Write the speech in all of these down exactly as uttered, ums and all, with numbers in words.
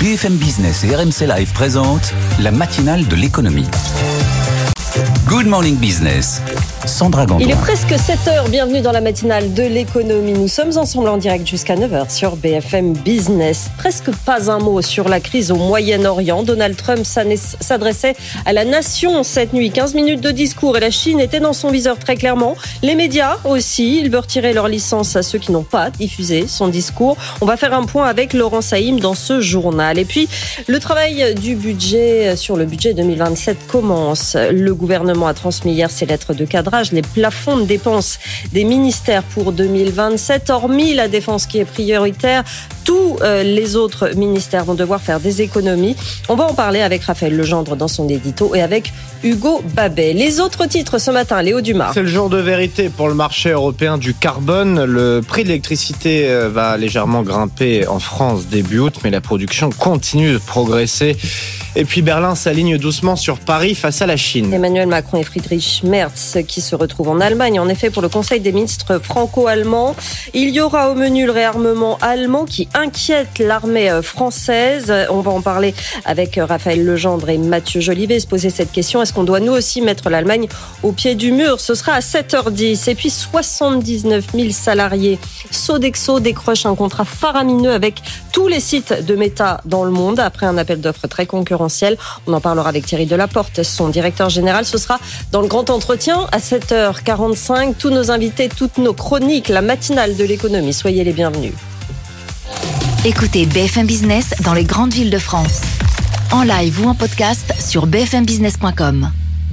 B F M Business et R M C Live présentent la matinale de l'économie. Good Morning Business, Sandra Gandoin. Il est presque sept heures, bienvenue dans la matinale de l'économie. Nous sommes ensemble en direct jusqu'à neuf heures sur B F M Business. Presque pas un mot sur la crise au Moyen-Orient. Donald Trump s'adressait à la nation cette nuit. quinze minutes de discours et la Chine était dans son viseur très clairement. Les médias aussi, il veut retirer leur licence à ceux qui n'ont pas diffusé son discours. On va faire un point avec Laurent Saïm dans ce journal. Et puis, le travail du budget sur le budget deux mille vingt-sept commence. Le gouvernement a transmis hier ses lettres de cadrage, les plafonds de dépenses des ministères pour deux mille vingt-sept, hormis la défense qui est prioritaire. Tous euh, les autres ministères vont devoir faire des économies. On va en parler avec Raphaël Legendre dans son édito et avec Hugo Babet. Les autres titres ce matin, Léo Dumas. C'est le jour de vérité pour le marché européen du carbone. Le prix de l'électricité va légèrement grimper en France début août, mais la production continue de progresser. Et puis Berlin s'aligne doucement sur Paris face à la Chine. Emmanuel Macron et Friedrich Merz qui se retrouvent en Allemagne. En effet, pour le Conseil des ministres franco-allemands, il y aura au menu le réarmement allemand qui inquiète l'armée française. On va en parler avec Raphaël Legendre et Mathieu Jolivet, se poser cette question. Est-ce qu'on doit nous aussi mettre l'Allemagne au pied du mur? Ce sera à sept heures dix. Et puis soixante-dix-neuf mille salariés. Sodexo décroche un contrat faramineux avec tous les sites de Meta dans le monde après un appel d'offres très concurrentiel. On en parlera avec Thierry Delaporte, son directeur général. Ce sera dans le grand entretien à sept heures quarante-cinq. Tous nos invités, toutes nos chroniques, la matinale de l'économie. Soyez les bienvenus. Écoutez B F M Business dans les grandes villes de France. En live ou en podcast sur b f m business point com.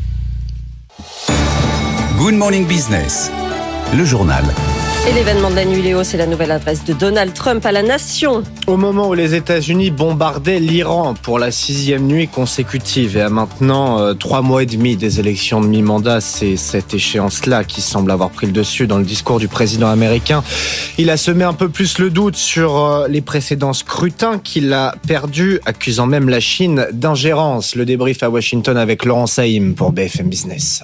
Good Morning Business, le journal. Et l'événement de la nuit, Léo, c'est la nouvelle adresse de Donald Trump à la nation. Au moment où les États-Unis bombardaient l'Iran pour la sixième nuit consécutive et à maintenant euh, trois mois et demi des élections de mi-mandat, c'est cette échéance-là qui semble avoir pris le dessus dans le discours du président américain. Il a semé un peu plus le doute sur euh, les précédents scrutins qu'il a perdus, accusant même la Chine d'ingérence. Le débrief à Washington avec Laurent Saïm pour B F M Business.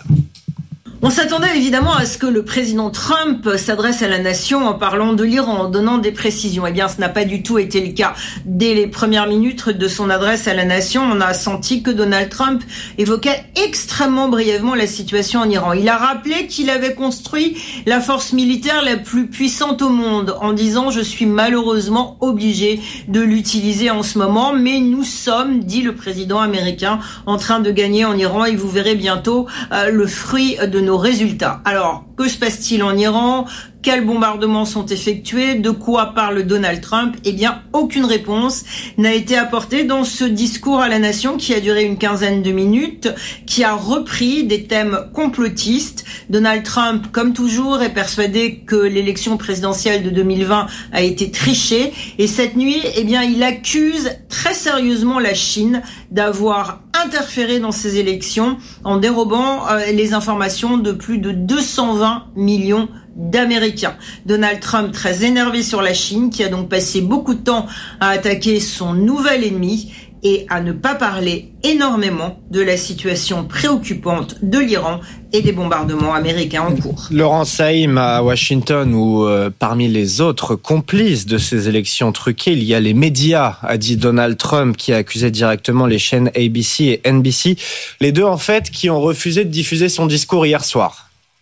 On s'attendait évidemment à ce que le président Trump s'adresse à la nation en parlant de l'Iran, en donnant des précisions. Eh bien, ce n'a pas du tout été le cas. Dès les premières minutes de son adresse à la nation, on a senti que Donald Trump évoquait extrêmement brièvement la situation en Iran. Il a rappelé qu'il avait construit la force militaire la plus puissante au monde en disant « Je suis malheureusement obligé de l'utiliser en ce moment, mais nous sommes, dit le président américain, en train de gagner en Iran et vous verrez bientôt euh, le fruit de nos résultats. » Alors, que se passe-t-il en Iran ? Quels bombardements sont effectués ? De quoi parle Donald Trump ? Eh bien, aucune réponse n'a été apportée dans ce discours à la nation qui a duré une quinzaine de minutes, qui a repris des thèmes complotistes. Donald Trump, comme toujours, est persuadé que l'élection présidentielle de deux mille vingt a été trichée. Et cette nuit, eh bien, il accuse très sérieusement la Chine d'avoir interféré dans ces élections en dérobant euh, les informations de plus de deux cent vingt millions d'Américains. Donald Trump très énervé sur la Chine, qui a donc passé beaucoup de temps à attaquer son nouvel ennemi et à ne pas parler énormément de la situation préoccupante de l'Iran et des bombardements américains en cours. Laurent Saïm à Washington, où euh, parmi les autres complices de ces élections truquées, il y a les médias, a dit Donald Trump, qui a accusé directement les chaînes A B C et N B C, les deux en fait qui ont refusé de diffuser son discours hier soir.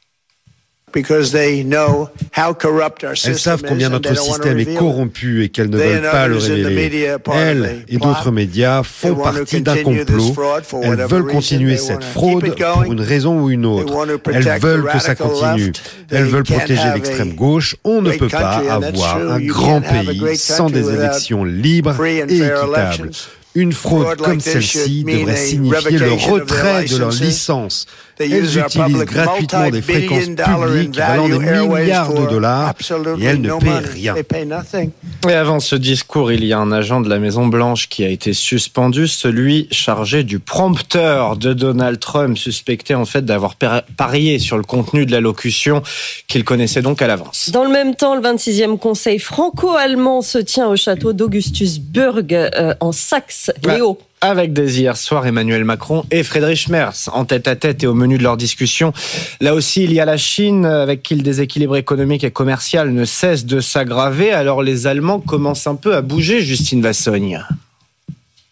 Elles savent combien notre système est corrompu et qu'elles ne veulent pas le révéler. Elles et d'autres médias font partie d'un complot. Elles veulent continuer cette fraude pour une raison ou une autre. Elles veulent que ça continue. Elles veulent protéger l'extrême gauche. On ne peut pas avoir un grand pays sans des élections libres et équitables. Une fraude comme celle-ci devrait signifier le retrait de leur licence. Elles utilisent gratuitement des fréquences publiques valant des milliards de dollars et elles ne paient rien. Et avant ce discours, il y a un agent de la Maison-Blanche qui a été suspendu, celui chargé du prompteur de Donald Trump, suspecté en fait d'avoir parié sur le contenu de l'allocution qu'il connaissait donc à l'avance. Dans le même temps, le vingt-sixième conseil franco-allemand se tient au château d'Augustusburg euh, en Saxe. Léo. Avec dès hier soir Emmanuel Macron et Friedrich Merz en tête-à-tête et au menu de leur discussion. Là aussi, il y a la Chine avec qui le déséquilibre économique et commercial ne cesse de s'aggraver. Alors les Allemands commencent un peu à bouger, Justine Vassogne.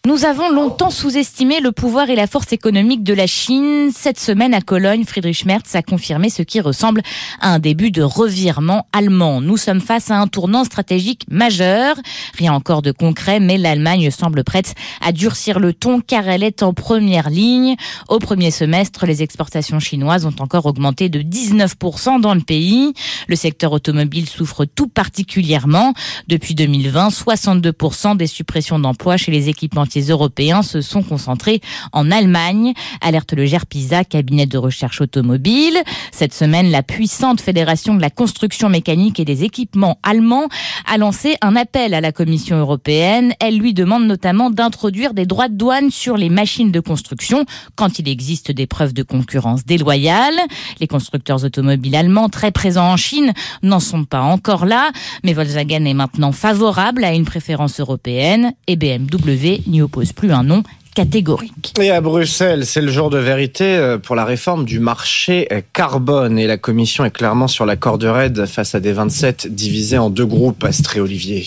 Nous avons longtemps sous-estimé le pouvoir et la force économique de la Chine. Cette semaine à Cologne, Friedrich Merz a confirmé ce qui ressemble à un début de revirement allemand. Nous sommes face à un tournant stratégique majeur. Rien encore de concret, mais l'Allemagne semble prête à durcir le ton car elle est en première ligne. Au premier semestre, les exportations chinoises ont encore augmenté de dix-neuf pour cent dans le pays. Le secteur automobile souffre tout particulièrement. Depuis deux mille vingt, soixante-deux pour cent des suppressions d'emplois chez les équipementiers européens se sont concentrés en Allemagne, alerte le GERPISA, cabinet de recherche automobile. Cette semaine, la puissante Fédération de la construction mécanique et des équipements allemands a lancé un appel à la Commission européenne. Elle lui demande notamment d'introduire des droits de douane sur les machines de construction quand il existe des preuves de concurrence déloyale. Les constructeurs automobiles allemands très présents en Chine n'en sont pas encore là, mais Volkswagen est maintenant favorable à une préférence européenne et B M W n'y oppose plus un nom catégorique. Et à Bruxelles, c'est le jour de vérité pour la réforme du marché carbone. Et la Commission est clairement sur la corde raide face à des vingt-sept divisés en deux groupes. Astrid Olivier.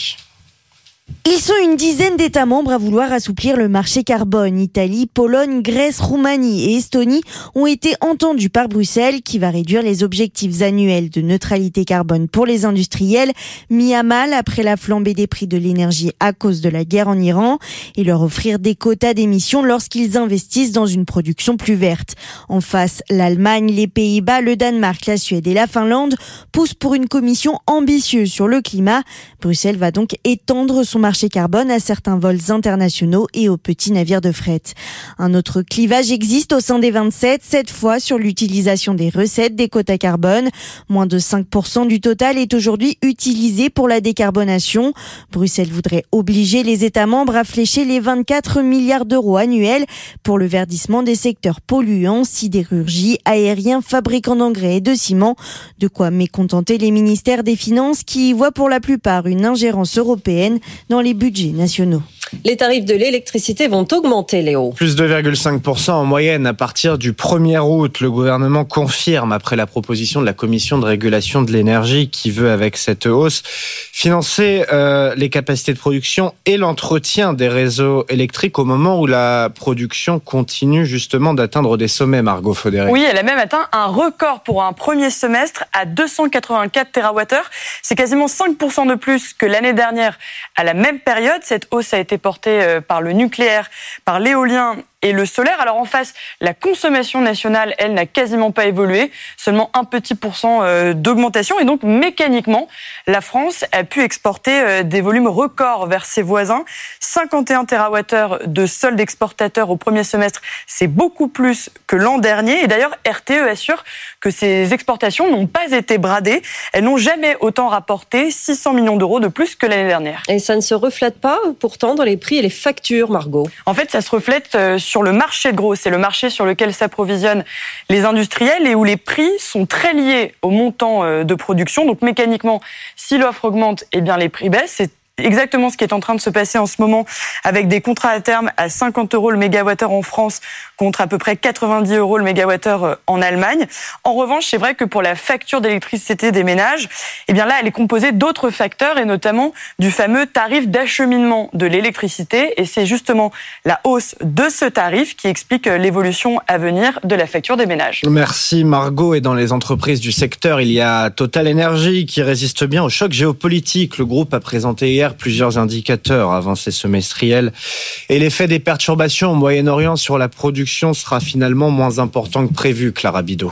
Ils sont une dizaine d'États membres à vouloir assouplir le marché carbone. Italie, Pologne, Grèce, Roumanie et Estonie ont été entendus par Bruxelles qui va réduire les objectifs annuels de neutralité carbone pour les industriels mis à mal après la flambée des prix de l'énergie à cause de la guerre en Iran et leur offrir des quotas d'émissions lorsqu'ils investissent dans une production plus verte. En face, l'Allemagne, les Pays-Bas, le Danemark, la Suède et la Finlande poussent pour une commission ambitieuse sur le climat. Bruxelles va donc étendre son marché carbone à certains vols internationaux et aux petits navires de fret. Un autre clivage existe au sein des vingt-sept, cette fois sur l'utilisation des recettes des quotas carbone. Moins de cinq pour cent du total est aujourd'hui utilisé pour la décarbonation. Bruxelles voudrait obliger les États membres à flécher les vingt-quatre milliards d'euros annuels pour le verdissement des secteurs polluants, sidérurgie, aérien, fabricants d'engrais et de ciment. De quoi mécontenter les ministères des Finances qui y voient pour la plupart une ingérence européenne dans les budgets nationaux. Les tarifs de l'électricité vont augmenter, Léo. Plus deux virgule cinq pour cent en moyenne à partir du premier août. Le gouvernement confirme après la proposition de la Commission de régulation de l'énergie qui veut, avec cette hausse, financer euh, les capacités de production et l'entretien des réseaux électriques au moment où la production continue justement d'atteindre des sommets, Margot Faudéré. Oui, elle a même atteint un record pour un premier semestre à deux cent quatre-vingt-quatre térawattheures. C'est quasiment cinq pour cent de plus que l'année dernière à la même période. Cette hausse a été portée par le nucléaire, par l'éolien et le solaire. Alors en face, la consommation nationale, elle, n'a quasiment pas évolué, seulement un petit pourcent d'augmentation. Et donc mécaniquement, la France a pu exporter des volumes records vers ses voisins. cinquante et un térawattheures de solde exportateur au premier semestre, c'est beaucoup plus que l'an dernier. Et d'ailleurs, R T E assure que ces exportations n'ont pas été bradées. Elles n'ont jamais autant rapporté six cents millions d'euros de plus que l'année dernière. Et ça ne se reflète pas pourtant dans les prix et les factures, Margot. En fait, ça se reflète sur le marché de gros. C'est le marché sur lequel s'approvisionnent les industriels et où les prix sont très liés au montant de production. Donc mécaniquement, si l'offre augmente, eh bien les prix baissent. C'est exactement ce qui est en train de se passer en ce moment avec des contrats à terme à cinquante euros le mégawattheure en France contre à peu près quatre-vingt-dix euros le mégawattheure en Allemagne. En revanche, c'est vrai que pour la facture d'électricité des ménages, eh bien là, elle est composée d'autres facteurs et notamment du fameux tarif d'acheminement de l'électricité. Et c'est justement la hausse de ce tarif qui explique l'évolution à venir de la facture des ménages. Merci Margot. Et dans les entreprises du secteur, il y a Total Energy qui résiste bien au choc géopolitique. Le groupe a présenté hier plusieurs indicateurs avancés semestriels et l'effet des perturbations au Moyen-Orient sur la production sera finalement moins important que prévu, Clara Bidot.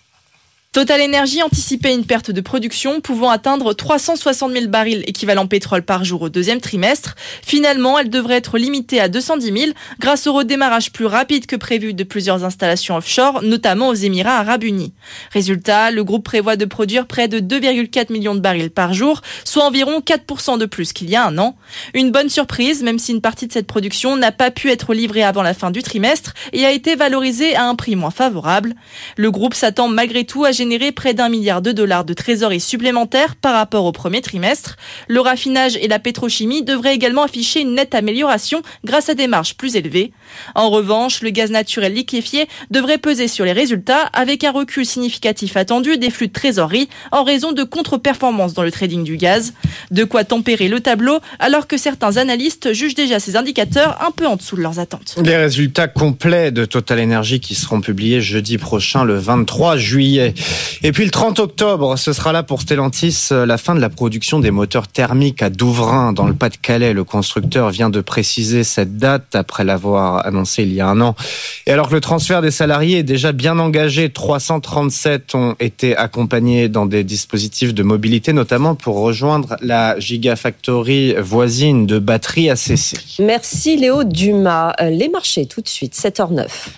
Total Energy anticipait une perte de production pouvant atteindre trois cent soixante mille barils équivalent pétrole par jour au deuxième trimestre. Finalement, elle devrait être limitée à deux cent dix mille grâce au redémarrage plus rapide que prévu de plusieurs installations offshore, notamment aux Émirats arabes unis. Résultat, le groupe prévoit de produire près de deux virgule quatre millions de barils par jour, soit environ quatre pour cent de plus qu'il y a un an. Une bonne surprise, même si une partie de cette production n'a pas pu être livrée avant la fin du trimestre et a été valorisée à un prix moins favorable. Le groupe s'attend malgré tout à générer générer près d'un milliard de dollars de trésorerie supplémentaire par rapport au premier trimestre. Le raffinage et la pétrochimie devraient également afficher une nette amélioration grâce à des marges plus élevées. En revanche, le gaz naturel liquéfié devrait peser sur les résultats avec un recul significatif attendu des flux de trésorerie en raison de contre-performances dans le trading du gaz. De quoi tempérer le tableau alors que certains analystes jugent déjà ces indicateurs un peu en dessous de leurs attentes. Les résultats complets de Total Energy qui seront publiés jeudi prochain, le vingt-trois juillet. Et puis le trente octobre, ce sera là pour Stellantis la fin de la production des moteurs thermiques à Douvrin, dans le Pas-de-Calais. Le constructeur vient de préciser cette date après l'avoir annoncé il y a un an. Et alors que le transfert des salariés est déjà bien engagé, trois cent trente-sept ont été accompagnés dans des dispositifs de mobilité, notamment pour rejoindre la Gigafactory voisine de batteries A C C. Merci Léo Dumas. Les marchés tout de suite, sept heures neuf.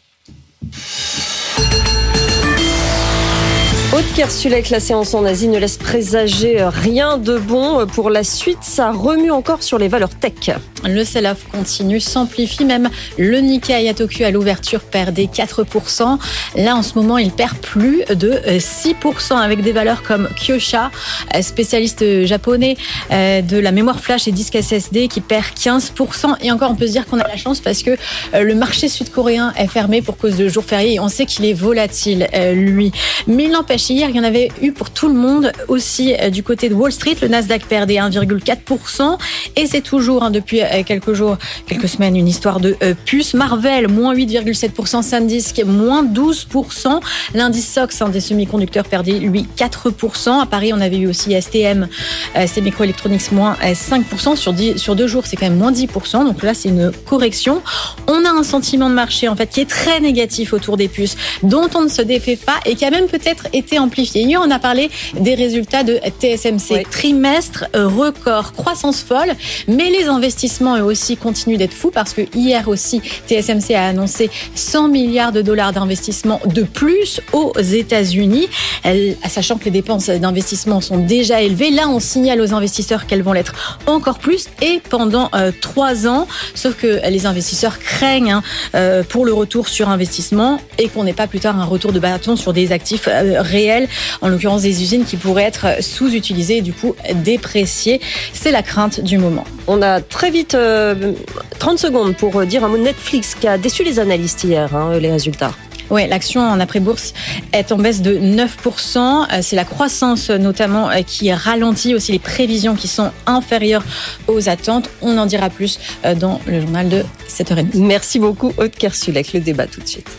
Aude Kersulek, la séance en Asie ne laisse présager rien de bon pour la suite. Ça remue encore sur les valeurs tech. Le sell-off continue, s'amplifie. Même le Nikkei à Tokyo à l'ouverture perdait quatre pour cent. Là, en ce moment, il perd plus de six pour cent avec des valeurs comme Kyosha, spécialiste japonais de la mémoire flash et disque S S D, qui perd quinze pour cent. Et encore, on peut se dire qu'on a la chance parce que le marché sud-coréen est fermé pour cause de jours fériés. Et on sait qu'il est volatile, lui. Mais il n'empêche, hier, il y en avait eu pour tout le monde aussi du côté de Wall Street. Le Nasdaq perdait un virgule quatre pour cent et c'est toujours hein, depuis quelques jours, quelques semaines, une histoire de euh, puce. Marvell, moins huit virgule sept pour cent. SanDisk, moins douze pour cent. L'indice S O X hein, des semi-conducteurs perdait, lui, quatre pour cent. À Paris, on avait eu aussi S T M, euh, Semiconductors, moins cinq pour cent. Sur, dix, sur deux jours, c'est quand même moins dix pour cent. Donc là, c'est une correction. On a un sentiment de marché, en fait, qui est très négatif autour des puces, dont on ne se défait pas et qui a même peut-être été amplifié. Hier, on a parlé des résultats de T S M C. Oui. Trimestre record, croissance folle, mais les investissements eux aussi continuent d'être fous parce que hier aussi, T S M C a annoncé cent milliards de dollars d'investissement de plus aux États-Unis, Elle, sachant que les dépenses d'investissement sont déjà élevées. Là, on signale aux investisseurs qu'elles vont l'être encore plus et pendant euh, trois ans. Sauf que les investisseurs craignent hein, euh, pour le retour sur investissement et qu'on n'ait pas plus tard un retour de bâton sur des actifs euh, réels, en l'occurrence des usines qui pourraient être sous-utilisées et du coup dépréciées. C'est la crainte du moment. On a très vite euh, trente secondes pour dire un mot de Netflix qui a déçu les analystes hier, hein, les résultats. Oui, l'action en après-bourse est en baisse de neuf pour cent. C'est la croissance notamment qui ralentit, aussi les prévisions qui sont inférieures aux attentes. On en dira plus dans le journal de sept heures trente. Merci beaucoup Aude Kersulek. Le débat tout de suite.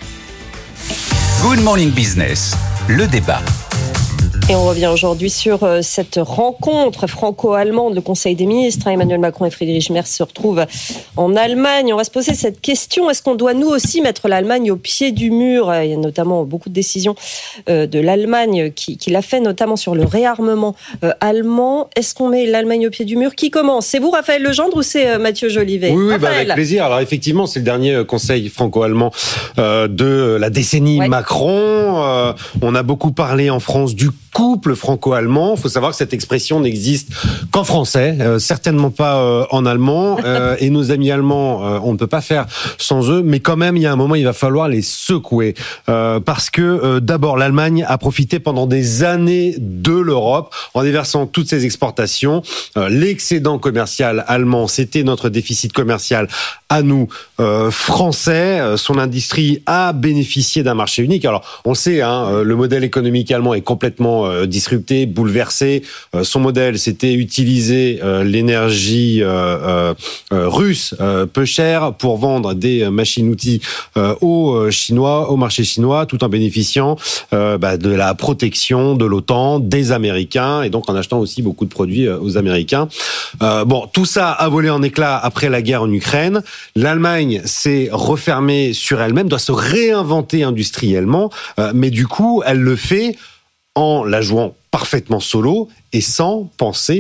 Good Morning Business, le débat. Et on revient aujourd'hui sur cette rencontre franco-allemande. Le Conseil des ministres, Emmanuel Macron et Friedrich Merz se retrouvent en Allemagne. On va se poser cette question. Est-ce qu'on doit nous aussi mettre l'Allemagne au pied du mur ? Il y a notamment beaucoup de décisions de l'Allemagne qui, qui l'a fait, notamment sur le réarmement allemand. Est-ce qu'on met l'Allemagne au pied du mur ? Qui commence ? C'est vous, Raphaël Legendre, ou c'est Mathieu Jolivet ? Oui, oui bah avec plaisir. Alors effectivement, c'est le dernier Conseil franco-allemand euh, de la décennie ouais. Macron. Euh, on a beaucoup parlé en France du couple franco-allemand. Il faut savoir que cette expression n'existe qu'en français, euh, certainement pas euh, en allemand. Euh, et nos amis allemands, euh, on ne peut pas faire sans eux. Mais quand même, il y a un moment, il va falloir les secouer. Euh, parce que euh, d'abord, l'Allemagne a profité pendant des années de l'Europe en déversant toutes ses exportations. Euh, l'excédent commercial allemand, c'était notre déficit commercial à nous, euh, français. Euh, son industrie a bénéficié d'un marché unique. Alors, on sait, hein, le modèle économique allemand est complètement euh, disrupté, bouleversé. Euh, son modèle, c'était utiliser euh, l'énergie euh, euh, russe euh, peu chère pour vendre des machines-outils euh, aux Chinois, au marché chinois, tout en bénéficiant euh, bah, de la protection de l'OTAN, des Américains, et donc en achetant aussi beaucoup de produits euh, aux Américains. Euh, bon, tout ça a volé en éclats après la guerre en Ukraine. L'Allemagne s'est refermée sur elle-même, doit se réinventer industriellement, euh, mais du coup, elle le fait en la jouant parfaitement solo et sans penser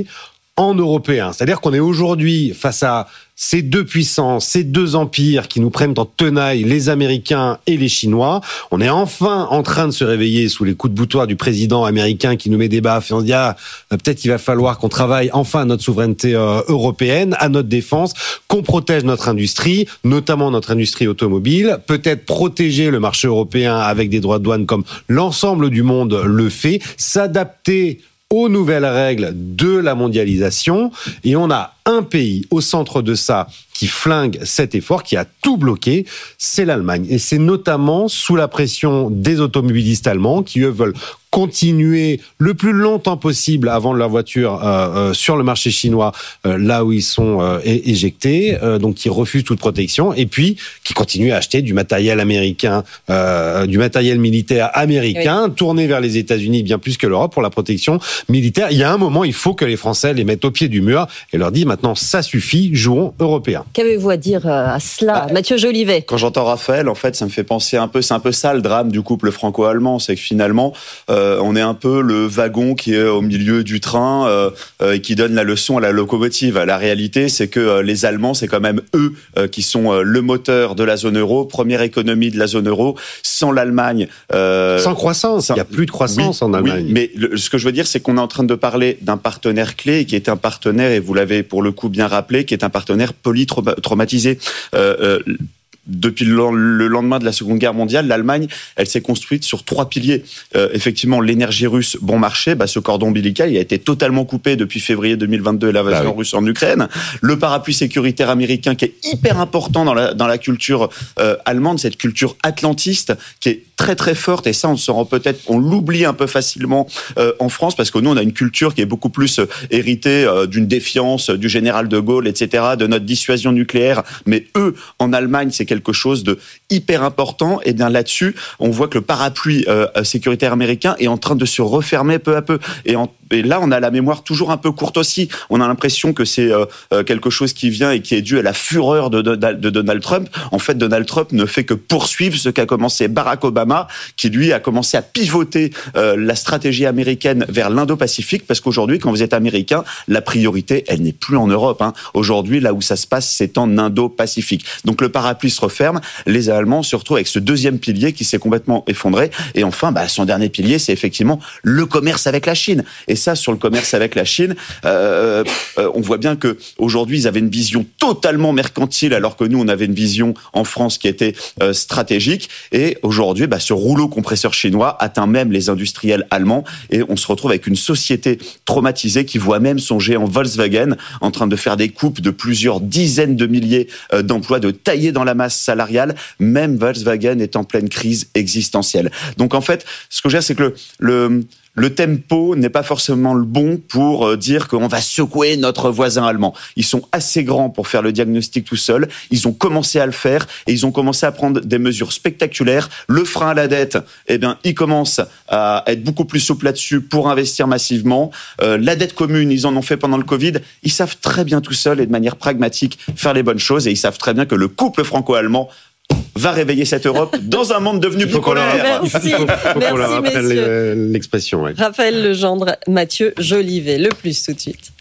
en européen. C'est-à-dire qu'on est aujourd'hui face à ces deux puissances, ces deux empires qui nous prennent en tenaille, les Américains et les Chinois. On est enfin en train de se réveiller sous les coups de boutoir du président américain qui nous met des baffes et on se dit ah, peut-être qu'il va falloir qu'on travaille enfin à notre souveraineté euh, européenne, à notre défense, qu'on protège notre industrie, notamment notre industrie automobile, peut-être protéger le marché européen avec des droits de douane comme l'ensemble du monde le fait, s'adapter aux nouvelles règles de la mondialisation. Et on a un pays au centre de ça qui flingue cet effort, qui a tout bloqué, c'est l'Allemagne. Et c'est notamment sous la pression des automobilistes allemands qui, eux, veulent continuer le plus longtemps possible à vendre leur voiture euh, euh, sur le marché chinois, euh, là où ils sont euh, é- éjectés, euh, donc qui refusent toute protection, et puis qui continuent à acheter du matériel américain, euh, du matériel militaire américain, oui. tourné vers les États-Unis bien plus que l'Europe pour la protection militaire. Il y a un moment, il faut que les Français les mettent au pied du mur et leur disent maintenant, ça suffit, jouons européens. Qu'avez-vous à dire à cela, bah, Mathieu Jolivet? Quand j'entends Raphaël, en fait, ça me fait penser un peu, c'est un peu ça le drame du couple franco-allemand, c'est que finalement, euh, on est un peu le wagon qui est au milieu du train euh, euh, et qui donne la leçon à la locomotive. La réalité, c'est que euh, les Allemands, c'est quand même eux euh, qui sont euh, le moteur de la zone euro, première économie de la zone euro. Sans l'Allemagne, euh, sans croissance, sans... il n'y a plus de croissance oui, en Allemagne. Oui, mais le, ce que je veux dire, c'est qu'on est en train de parler d'un partenaire clé qui est un partenaire, et vous l'avez pour le coup bien rappelé, qui est un partenaire polytraumatisé. Euh, euh, Depuis le lendemain de la Seconde Guerre mondiale, l'Allemagne, elle s'est construite sur trois piliers. Euh, effectivement, l'énergie russe bon marché, bah, ce cordon ombilical, il a été totalement coupé depuis février deux mille vingt-deux et l'invasion bah oui. russe en Ukraine. Le parapluie sécuritaire américain qui est hyper important dans la, dans la culture euh, allemande, cette culture atlantiste qui est très très forte, et ça on se rend peut-être, on l'oublie un peu facilement euh, en France, parce que nous on a une culture qui est beaucoup plus euh, héritée euh, d'une défiance du général de Gaulle, et cetera, de notre dissuasion nucléaire, mais eux, en Allemagne, c'est quelque chose de hyper important, et bien là-dessus, on voit que le parapluie euh, sécuritaire américain est en train de se refermer peu à peu, et, en, et là on a la mémoire toujours un peu courte aussi, on a l'impression que c'est euh, quelque chose qui vient et qui est dû à la fureur de, de, de Donald Trump. En fait, Donald Trump ne fait que poursuivre ce qu'a commencé Barack Obama, qui lui a commencé à pivoter euh, la stratégie américaine vers l'Indo-Pacifique, parce qu'aujourd'hui, quand vous êtes américain, la priorité, elle n'est plus en Europe. Hein. Aujourd'hui, là où ça se passe, c'est en Indo-Pacifique. Donc le parapluie se referme, les Allemands se retrouvent avec ce deuxième pilier qui s'est complètement effondré. Et enfin, bah, son dernier pilier, c'est effectivement le commerce avec la Chine. Et ça, sur le commerce avec la Chine, euh, euh, on voit bien que aujourd'hui, ils avaient une vision totalement mercantile, alors que nous, on avait une vision en France qui était euh, stratégique. Et aujourd'hui, bah, ce rouleau compresseur chinois atteint même les industriels allemands, et on se retrouve avec une société traumatisée qui voit même son géant Volkswagen en train de faire des coupes de plusieurs dizaines de milliers d'emplois, de tailler dans la masse salariale. Même Volkswagen est en pleine crise existentielle. Donc en fait, ce que je veux dire, c'est que le, le Le tempo n'est pas forcément le bon pour dire qu'on va secouer notre voisin allemand. Ils sont assez grands pour faire le diagnostic tout seuls. Ils ont commencé à le faire, et ils ont commencé à prendre des mesures spectaculaires. Le frein à la dette, eh bien, ils commencent à être beaucoup plus souples là-dessus pour investir massivement. Euh, la dette commune, ils en ont fait pendant le Covid. Ils savent très bien tout seuls et de manière pragmatique faire les bonnes choses, et ils savent très bien que le couple franco-allemand va réveiller cette Europe dans un monde devenu bipolaire. Merci, il faut, faut merci qu'on leur rappelle messieurs. L'expression. Ouais. Raphaël Legendre, Mathieu Jolivet, le plus tout de suite.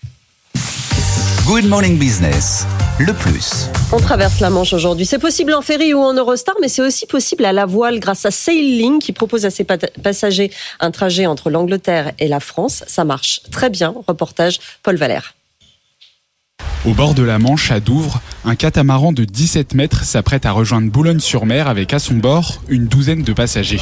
Good Morning Business, le plus. On traverse la Manche aujourd'hui. C'est possible en ferry ou en Eurostar, mais c'est aussi possible à la voile grâce à Sailing qui propose à ses passagers un trajet entre l'Angleterre et la France. Ça marche très bien. Reportage Paul Valère. Au bord de la Manche, à Douvres, un catamaran de dix-sept mètres s'apprête à rejoindre Boulogne-sur-Mer avec à son bord une douzaine de passagers.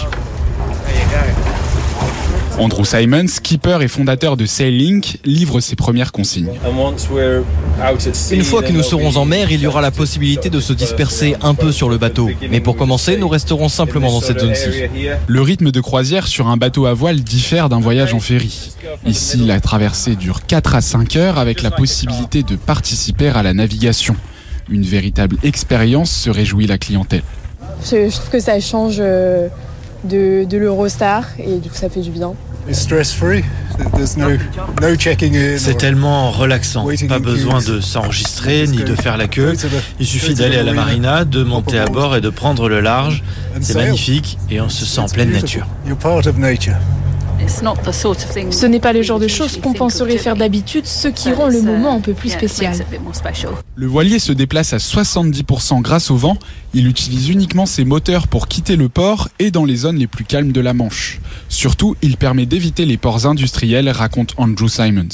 Andrew Simon, skipper et fondateur de Sailing, livre ses premières consignes. Une fois que nous serons en mer, il y aura la possibilité de se disperser un peu sur le bateau. Mais pour commencer, nous resterons simplement dans cette zone-ci. Le rythme de croisière sur un bateau à voile diffère d'un voyage en ferry. Ici, la traversée dure quatre à cinq heures avec la possibilité de participer à la navigation. Une véritable expérience, se réjouit la clientèle. Je, je trouve que ça change de, de l'Eurostar et du coup ça fait du bien. C'est tellement relaxant, pas besoin de s'enregistrer ni de faire la queue. Il suffit d'aller à la marina, de monter à bord et de prendre le large. C'est magnifique et on se sent en pleine nature. Ce n'est pas le genre de choses qu'on penserait faire d'habitude, ce qui rend le moment un peu plus spécial. Le voilier se déplace à soixante-dix pour cent grâce au vent. Il utilise uniquement ses moteurs pour quitter le port et dans les zones les plus calmes de la Manche. Surtout, il permet d'éviter les ports industriels, raconte Andrew Simons.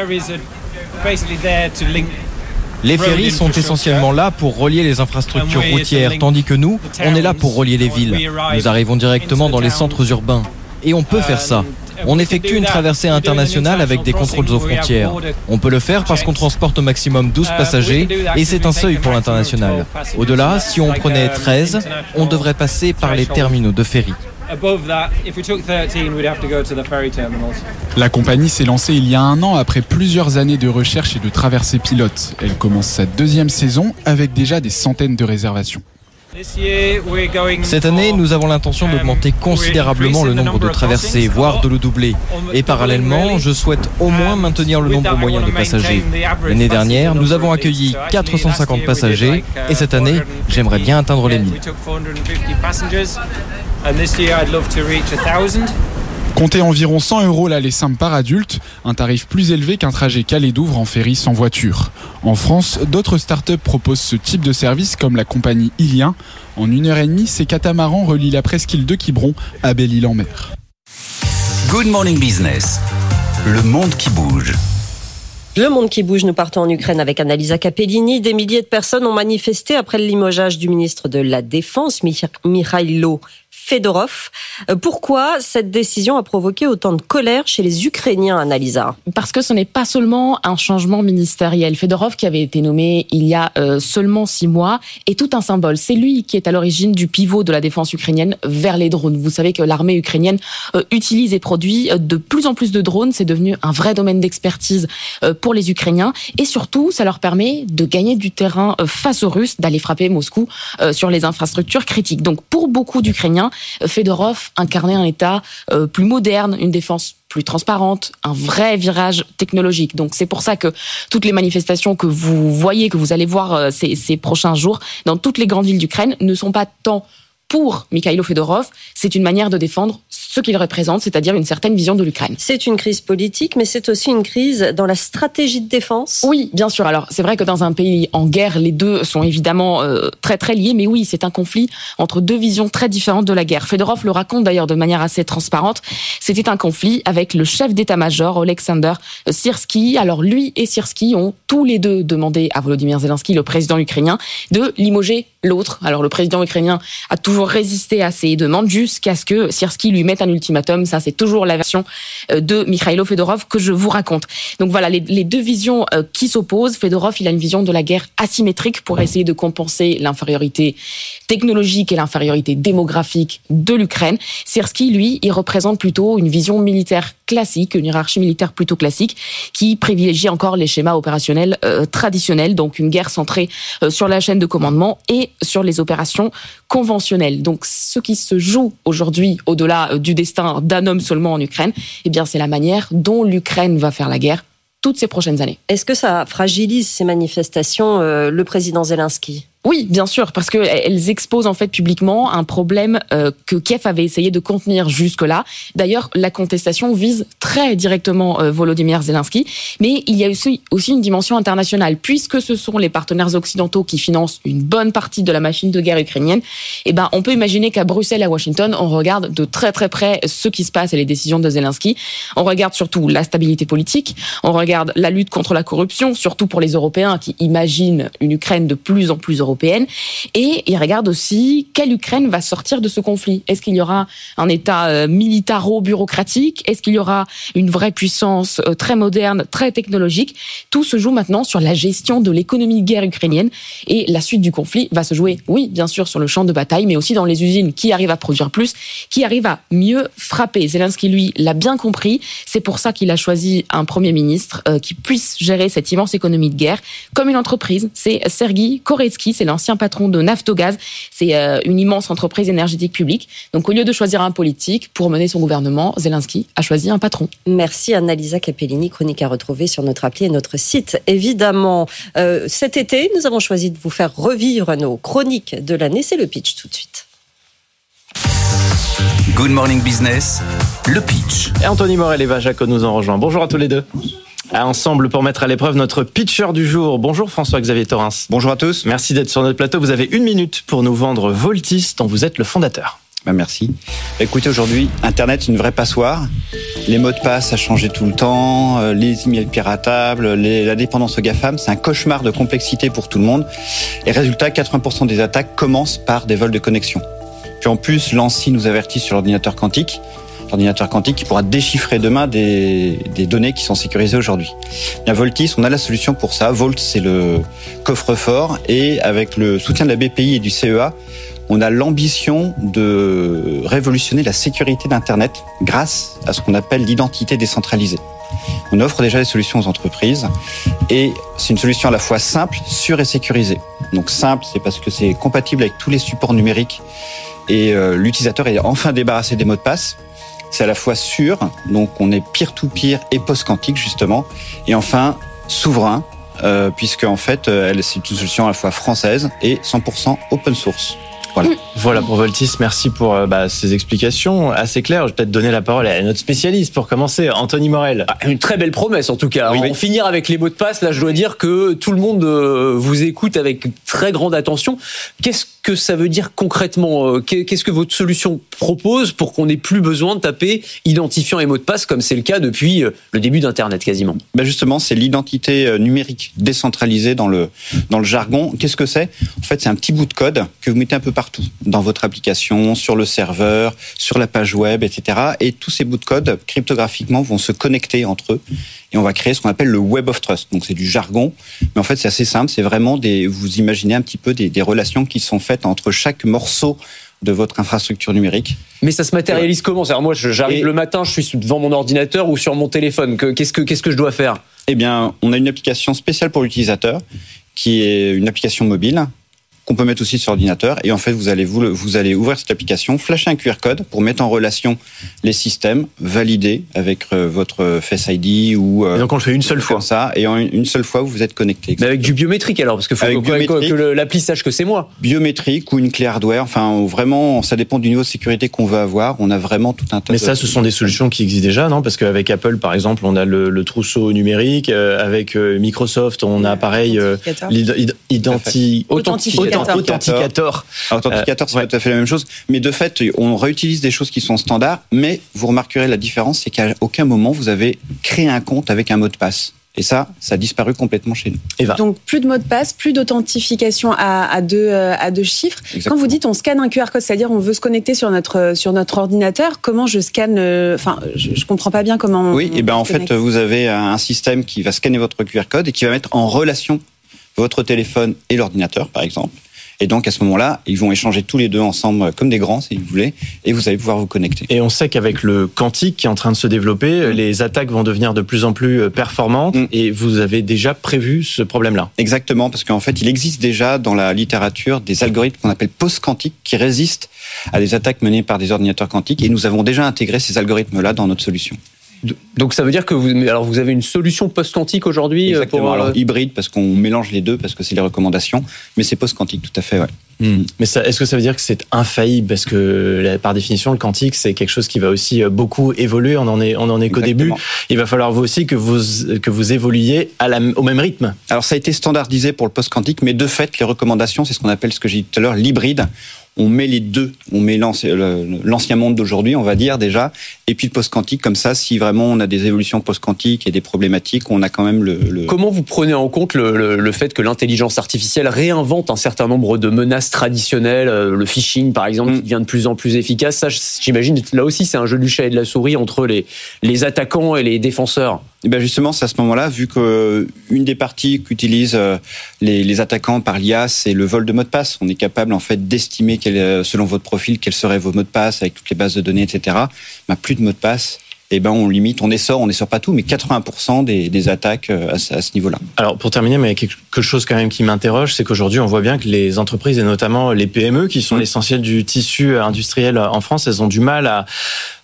Les ferries sont essentiellement là pour relier les infrastructures routières, tandis que nous, on est là pour relier les villes. Nous arrivons directement dans les centres urbains. Et on peut faire ça. On effectue une traversée internationale avec des contrôles aux frontières. On peut le faire parce qu'on transporte au maximum douze passagers et c'est un seuil pour l'international. Au-delà, si on prenait treize, on devrait passer par les terminaux de ferry. La compagnie s'est lancée il y a un an après plusieurs années de recherche et de traversées pilotes. Elle commence sa deuxième saison avec déjà des centaines de réservations. Cette année, nous avons l'intention d'augmenter considérablement le nombre de traversées, voire de le doubler. Et parallèlement, je souhaite au moins maintenir le nombre moyen de passagers. L'année dernière, nous avons accueilli quatre cent cinquante passagers et cette année, j'aimerais bien atteindre les mille. Comptez environ cent euros l'aller simple par adulte, un tarif plus élevé qu'un trajet Calais-Douvres en ferry sans voiture. En France, d'autres startups proposent ce type de service comme la compagnie Ilien. En une heure et demie, ces catamarans relient la presqu'île de Quiberon à Belle-Île-en-Mer. Good Morning Business, le monde qui bouge. Le monde qui bouge, nous partons en Ukraine avec Annalisa Capellini. Des milliers de personnes ont manifesté après le limogeage du ministre de la Défense, Mikhailo Fedorov. Pourquoi cette décision a provoqué autant de colère chez les Ukrainiens, Annalisa ? Parce que ce n'est pas seulement un changement ministériel. Fedorov, qui avait été nommé il y a euh, seulement six mois, est tout un symbole. C'est lui qui est à l'origine du pivot de la défense ukrainienne vers les drones. Vous savez que l'armée ukrainienne euh, utilise et produit de plus en plus de drones. C'est devenu un vrai domaine d'expertise euh, pour les Ukrainiens. Et surtout, ça leur permet de gagner du terrain euh, face aux Russes, d'aller frapper Moscou euh, sur les infrastructures critiques. Donc, pour beaucoup d'Ukrainiens, Fedorov incarnait un État euh, plus moderne, une défense plus transparente, un vrai virage technologique. Donc c'est pour ça que toutes les manifestations que vous voyez, que vous allez voir euh, ces, ces prochains jours, dans toutes les grandes villes d'Ukraine, ne sont pas tant pour Mikhailo Fedorov, c'est une manière de défendre ce qu'il représente, c'est-à-dire une certaine vision de l'Ukraine. C'est une crise politique, mais c'est aussi une crise dans la stratégie de défense. Oui, bien sûr. Alors, c'est vrai que dans un pays en guerre, les deux sont évidemment euh, très très liés, mais oui, c'est un conflit entre deux visions très différentes de la guerre. Fedorov le raconte d'ailleurs de manière assez transparente. C'était un conflit avec le chef d'état-major, Oleksandr Syrski. Alors, lui et Syrski ont tous les deux demandé à Volodymyr Zelensky, le président ukrainien, de limoger l'autre. Alors, le président ukrainien a toujours résisté à ces demandes jusqu'à ce que Syrski lui mette un ultimatum. Ça, c'est toujours la version de Mikhailo Fedorov que je vous raconte. Donc voilà, les, les deux visions euh, qui s'opposent. Fedorov, il a une vision de la guerre asymétrique pour essayer de compenser l'infériorité technologique et l'infériorité démographique de l'Ukraine. Syrski, lui, il représente plutôt une vision militaire classique, une hiérarchie militaire plutôt classique, qui privilégie encore les schémas opérationnels euh, traditionnels, donc une guerre centrée euh, sur la chaîne de commandement et sur les opérations conventionnelles. Donc ce qui se joue aujourd'hui au-delà du destin d'un homme seulement en Ukraine, eh bien c'est la manière dont l'Ukraine va faire la guerre toutes ces prochaines années. Est-ce que ça fragilise ces manifestations, euh, le président Zelensky ? Oui, bien sûr, parce qu'elles exposent en fait publiquement un problème euh, que Kiev avait essayé de contenir jusque-là. D'ailleurs, la contestation vise très directement euh, Volodymyr Zelensky, mais il y a aussi, aussi une dimension internationale. Puisque ce sont les partenaires occidentaux qui financent une bonne partie de la machine de guerre ukrainienne, eh ben, on peut imaginer qu'à Bruxelles et à Washington, on regarde de très très près ce qui se passe et les décisions de Zelensky. On regarde surtout la stabilité politique, on regarde la lutte contre la corruption, surtout pour les Européens qui imaginent une Ukraine de plus en plus européenne. Européenne, et il regarde aussi quelle Ukraine va sortir de ce conflit. Est-ce qu'il y aura un État euh, militaro-bureaucratique ? Est-ce qu'il y aura une vraie puissance euh, très moderne, très technologique ? Tout se joue maintenant sur la gestion de l'économie de guerre ukrainienne, et la suite du conflit va se jouer, oui, bien sûr, sur le champ de bataille, mais aussi dans les usines qui arrivent à produire plus, qui arrivent à mieux frapper. Zelensky, lui, l'a bien compris. C'est pour ça qu'il a choisi un Premier ministre euh, qui puisse gérer cette immense économie de guerre comme une entreprise. C'est Sergueï Koretsky, c'est l'ancien patron de Naftogaz, c'est euh, une immense entreprise énergétique publique. Donc au lieu de choisir un politique pour mener son gouvernement, Zelensky a choisi un patron. Merci Annalisa Capellini, chronique à retrouver sur notre appli et notre site. Évidemment, euh, cet été, nous avons choisi de vous faire revivre nos chroniques de l'année. C'est le pitch tout de suite. Good Morning Business, le pitch. Et Anthony Morel et Eva Jaco nous en rejoint. Bonjour à tous les deux. Ensemble pour mettre à l'épreuve notre pitcher du jour. Bonjour François-Xavier Torrens. Bonjour à tous. Merci d'être sur notre plateau. Vous avez une minute pour nous vendre Voltis, dont vous êtes le fondateur. Bah merci. Écoutez, aujourd'hui, Internet, c'est une vraie passoire. Les mots de passe, ça changeait tout le temps. Les emails piratables, les, la dépendance aux GAFAM, c'est un cauchemar de complexité pour tout le monde. Et résultat, quatre-vingts pour cent des attaques commencent par des vols de connexion. Puis en plus, l'ANSSI nous avertit sur l'ordinateur quantique. L'ordinateur quantique qui pourra déchiffrer demain des, des données qui sont sécurisées aujourd'hui. Bien, Voltis, on a la solution pour ça. Volt, c'est le coffre-fort. Et avec le soutien de la B P I et du C E A, on a l'ambition de révolutionner la sécurité d'Internet grâce à ce qu'on appelle l'identité décentralisée. On offre déjà des solutions aux entreprises et c'est une solution à la fois simple, sûre et sécurisée. Donc simple, c'est parce que c'est compatible avec tous les supports numériques et euh, l'utilisateur est enfin débarrassé des mots de passe. C'est à la fois sûr, donc on est peer-to-peer et post-quantique justement. Et enfin, souverain, euh, puisque en fait, elle, c'est une solution à la fois française et cent pour cent open source. Voilà. Voilà pour Voltis, merci pour euh, bah, ces explications assez claires. Je vais peut-être donner la parole à notre spécialiste pour commencer, Anthony Morel. Ah, une très belle promesse en tout cas. Oui, en oui. finir avec les mots de passe, là je dois dire que tout le monde euh, vous écoute avec très grande attention. Qu'est-ce que ça veut dire concrètement ? Qu'est-ce que votre solution propose pour qu'on n'ait plus besoin de taper identifiant et mots de passe comme c'est le cas depuis le début d'Internet quasiment ? Ben justement, c'est l'identité numérique décentralisée dans le, dans le jargon. Qu'est-ce que c'est ? En fait, c'est un petit bout de code que vous mettez un peu partout, dans votre application, sur le serveur, sur la page web, et cetera. Et tous ces bouts de code, cryptographiquement, vont se connecter entre eux. Et on va créer ce qu'on appelle le Web of Trust. Donc c'est du jargon, mais en fait c'est assez simple. C'est vraiment des, vous imaginez un petit peu des, des relations qui sont faites entre chaque morceau de votre infrastructure numérique. Mais ça se matérialise comment ? C'est-à-dire moi, j'arrive Et... le matin, je suis devant mon ordinateur ou sur mon téléphone. Qu'est-ce que qu'est-ce que je dois faire ? Eh bien, on a une application spéciale pour l'utilisateur, qui est une application mobile qu'on peut mettre aussi sur ordinateur. Et en fait, vous allez vous, vous allez ouvrir cette application, flasher un Q R code pour mettre en relation les systèmes, valider avec euh, votre Face I D ou. Euh, et donc on le fait une seule fois. Ça, et en une seule fois, vous vous êtes connecté. Mais avec du biométrique alors, parce que faut que, que l'appli sache que c'est moi. Biométrique ou une clé hardware. Enfin, vraiment, ça dépend du niveau de sécurité qu'on veut avoir. On a vraiment tout un tas. Mais de... ça, ce sont des solutions qui existent déjà, non ? Parce qu'avec Apple, par exemple, on a le, le trousseau numérique. Euh, avec euh, Microsoft, on a pareil euh, l'identi authentificateur. authenticateur. Authentificateur, c'est euh, ouais. pas tout à fait la même chose. Mais de fait, on réutilise des choses qui sont standards, mais vous remarquerez la différence, c'est qu'à aucun moment vous avez créé un compte avec un mot de passe. Et ça, ça a disparu complètement chez nous. Eva. Donc plus de mot de passe, plus d'authentification à, à, deux, à deux chiffres. Exactement. Quand vous dites on scanne un Q R code, c'est-à-dire on veut se connecter sur notre, sur notre ordinateur, comment je scanne euh, Enfin, je, je comprends pas bien comment. Oui, on, et ben en connecte. fait, vous avez un système qui va scanner votre Q R code et qui va mettre en relation votre téléphone et l'ordinateur, par exemple. Et donc, à ce moment-là, ils vont échanger tous les deux ensemble comme des grands, si vous voulez, et vous allez pouvoir vous connecter. Et on sait qu'avec le quantique qui est en train de se développer, mmh. les attaques vont devenir de plus en plus performantes, mmh. et vous avez déjà prévu ce problème-là. Exactement, parce qu'en fait, il existe déjà dans la littérature des algorithmes qu'on appelle post-quantiques qui résistent à des attaques menées par des ordinateurs quantiques, et nous avons déjà intégré ces algorithmes-là dans notre solution. Donc ça veut dire que vous, alors vous avez une solution post-quantique aujourd'hui ? Exactement, pour... alors hybride parce qu'on mélange les deux parce que c'est les recommandations, mais c'est post-quantique tout à fait, ouais. Mmh. Mais ça, est-ce que ça veut dire que c'est infaillible ? Parce que par définition, le quantique, c'est quelque chose qui va aussi beaucoup évoluer. On en est, on en est qu'au début. Il va falloir vous aussi que vous, que vous évoluiez à la, au même rythme. Alors ça a été standardisé pour le post-quantique, mais de fait, les recommandations, c'est ce qu'on appelle, ce que j'ai dit tout à l'heure, l'hybride. On met les deux, on met l'ancien monde d'aujourd'hui, on va dire déjà, et puis le post-quantique, comme ça, si vraiment on a des évolutions post-quantiques et des problématiques, on a quand même le... le... Comment vous prenez en compte le, le, le fait que l'intelligence artificielle réinvente un certain nombre de menaces traditionnelles, le phishing par exemple, mmh. qui devient de plus en plus efficace ? Ça, j'imagine, là aussi, c'est un jeu du chat et de la souris entre les, les attaquants et les défenseurs. Et ben justement, c'est à ce moment-là, vu qu'une des parties qu'utilisent les, les attaquants par l'I A, c'est le vol de mots de passe. On est capable en fait d'estimer quel, selon votre profil quels seraient vos mots de passe avec toutes les bases de données, et cetera. Ben, plus de mots de passe. Eh ben on limite, on essore, on essore pas tout, mais quatre-vingts pour cent des, des attaques à, à ce niveau-là. Alors pour terminer, mais quelque chose quand même qui m'interroge, c'est qu'aujourd'hui on voit bien que les entreprises et notamment les P M E, qui sont mmh. l'essentiel du tissu industriel en France, elles ont du mal à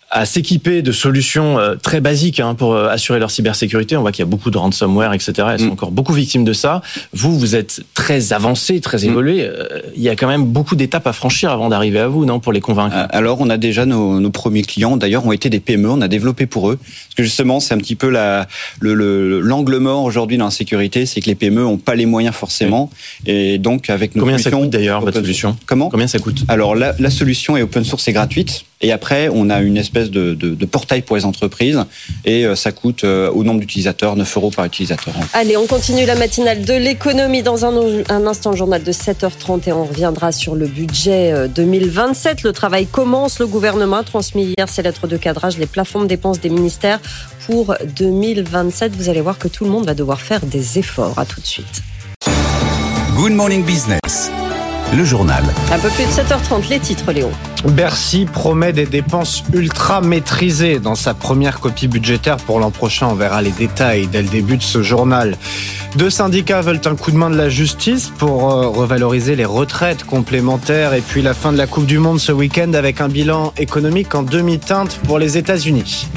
à s'équiper de solutions euh, très basiques hein, pour euh, assurer leur cybersécurité. On voit qu'il y a beaucoup de ransomware, et cetera. Elles sont mmh. encore beaucoup victimes de ça. Vous, vous êtes très avancé, très évolué. Mmh. Euh, il y a quand même beaucoup d'étapes à franchir avant d'arriver à vous, non, pour les convaincre. Alors, on a déjà nos, nos premiers clients, d'ailleurs, ont été des P M E. On a développé pour eux. Parce que justement, c'est un petit peu la, le, le, l'angle mort aujourd'hui dans la sécurité, c'est que les P M E n'ont pas les moyens forcément. Mmh. Et donc, avec nos Combien solutions... ça coûte d'ailleurs, votre solution ? Comment ? Combien ça coûte ? Alors, la, la solution est open source et gratuite. Et après, on a une espèce de, de, de portail pour les entreprises et euh, ça coûte euh, au nombre d'utilisateurs neuf euros par utilisateur. Allez, on continue la matinale de l'économie dans un, un instant, le journal de sept heures trente et on reviendra sur le budget deux mille vingt-sept. Le travail commence. Le gouvernement a transmis hier ses lettres de cadrage, les plafonds de dépenses des ministères pour deux mille vingt-sept. Vous allez voir que tout le monde va devoir faire des efforts. À tout de suite. Good Morning Business. Le journal. Un peu plus de sept heures trente, les titres, Léon. Bercy promet des dépenses ultra maîtrisées dans sa première copie budgétaire pour l'an prochain. On verra les détails dès le début de ce journal. Deux syndicats veulent un coup de main de la justice pour revaloriser les retraites complémentaires. Et puis la fin de la Coupe du Monde ce week-end avec un bilan économique en demi-teinte pour les États-Unis.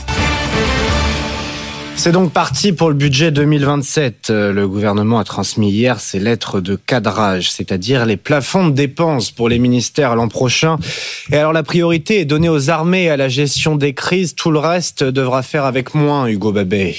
C'est donc parti pour le budget deux mille vingt-sept. Le gouvernement a transmis hier ses lettres de cadrage, c'est-à-dire les plafonds de dépenses pour les ministères l'an prochain. Et alors la priorité est donnée aux armées et à la gestion des crises. Tout le reste devra faire avec moins, Hugo Babet.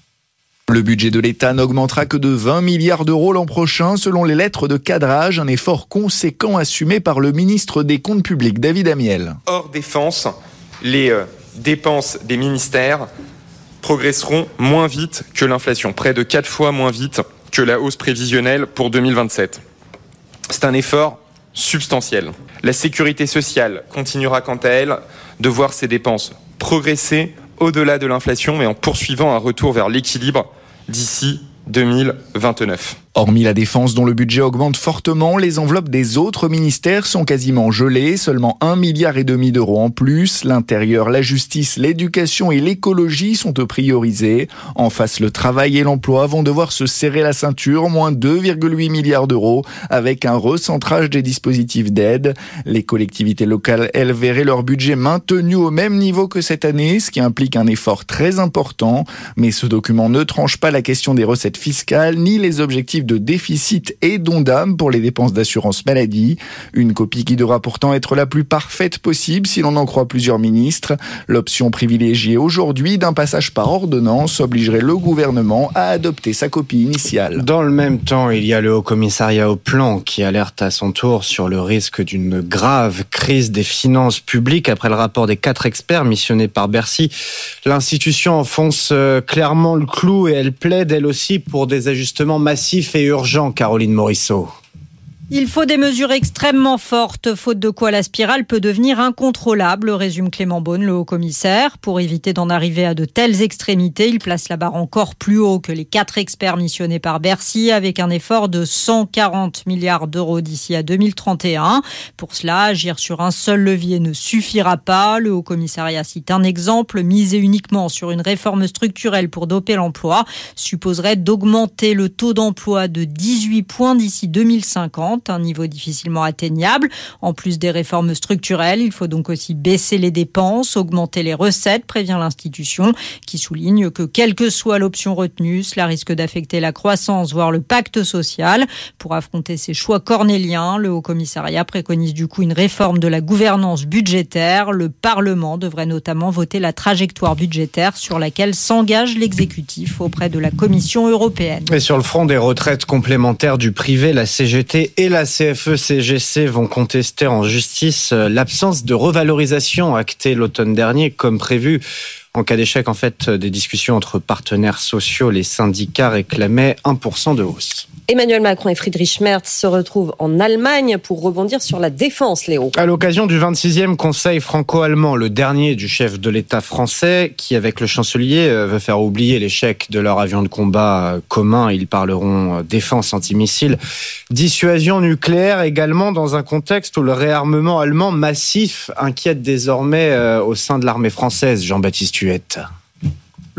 Le budget de l'État n'augmentera que de vingt milliards d'euros l'an prochain, selon les lettres de cadrage, un effort conséquent assumé par le ministre des Comptes publics, David Amiel. Hors défense, les euh, dépenses des ministères progresseront moins vite que l'inflation, près de quatre fois moins vite que la hausse prévisionnelle pour deux mille vingt-sept. C'est un effort substantiel. La sécurité sociale continuera quant à elle de voir ses dépenses progresser au-delà de l'inflation, mais en poursuivant un retour vers l'équilibre d'ici deux mille vingt-neuf. Hormis la défense dont le budget augmente fortement, les enveloppes des autres ministères sont quasiment gelées, seulement un milliard et demi d'euros en plus. L'intérieur, la justice, l'éducation et l'écologie sont priorisés. En face, le travail et l'emploi vont devoir se serrer la ceinture, moins deux virgule huit milliards d'euros, avec un recentrage des dispositifs d'aide. Les collectivités locales, elles, verraient leur budget maintenu au même niveau que cette année, ce qui implique un effort très important. Mais ce document ne tranche pas la question des recettes fiscales, ni les objectifs de déficit et d'ondam pour les dépenses d'assurance maladie. Une copie qui devra pourtant être la plus parfaite possible si l'on en croit plusieurs ministres. L'option privilégiée aujourd'hui d'un passage par ordonnance obligerait le gouvernement à adopter sa copie initiale. Dans le même temps, il y a le Haut Commissariat au Plan qui alerte à son tour sur le risque d'une grave crise des finances publiques après le rapport des quatre experts missionnés par Bercy. L'institution enfonce clairement le clou et elle plaide elle aussi pour des ajustements massifs et urgent, Caroline Morisseau. Il faut des mesures extrêmement fortes, faute de quoi la spirale peut devenir incontrôlable, résume Clément Beaune, le haut-commissaire. Pour éviter d'en arriver à de telles extrémités, il place la barre encore plus haut que les quatre experts missionnés par Bercy, avec un effort de cent quarante milliards d'euros d'ici à deux mille trente et un. Pour cela, agir sur un seul levier ne suffira pas. Le haut-commissariat cite un exemple, miser uniquement sur une réforme structurelle pour doper l'emploi supposerait d'augmenter le taux d'emploi de dix-huit points d'ici deux mille cinquante. Un niveau difficilement atteignable. En plus des réformes structurelles, il faut donc aussi baisser les dépenses, augmenter les recettes, prévient l'institution, qui souligne que quelle que soit l'option retenue, cela risque d'affecter la croissance, voire le pacte social. Pour affronter ces choix cornéliens, le Haut-Commissariat préconise du coup une réforme de la gouvernance budgétaire. Le Parlement devrait notamment voter la trajectoire budgétaire sur laquelle s'engage l'exécutif auprès de la Commission européenne. Et sur le front des retraites complémentaires du privé, la C G T et la C F E C G C vont contester en justice l'absence de revalorisation actée l'automne dernier comme prévu. En cas d'échec en fait des discussions entre partenaires sociaux, les syndicats réclamaient un pour cent de hausse. Emmanuel Macron et Friedrich Merz se retrouvent en Allemagne pour rebondir sur la défense, Léo. À l'occasion du vingt-sixième Conseil franco-allemand, le dernier du chef de l'État français, qui avec le chancelier veut faire oublier l'échec de leur avion de combat commun. Ils parleront défense antimissile, dissuasion nucléaire également dans un contexte où le réarmement allemand massif inquiète désormais au sein de l'armée française. Jean-Baptiste Huette.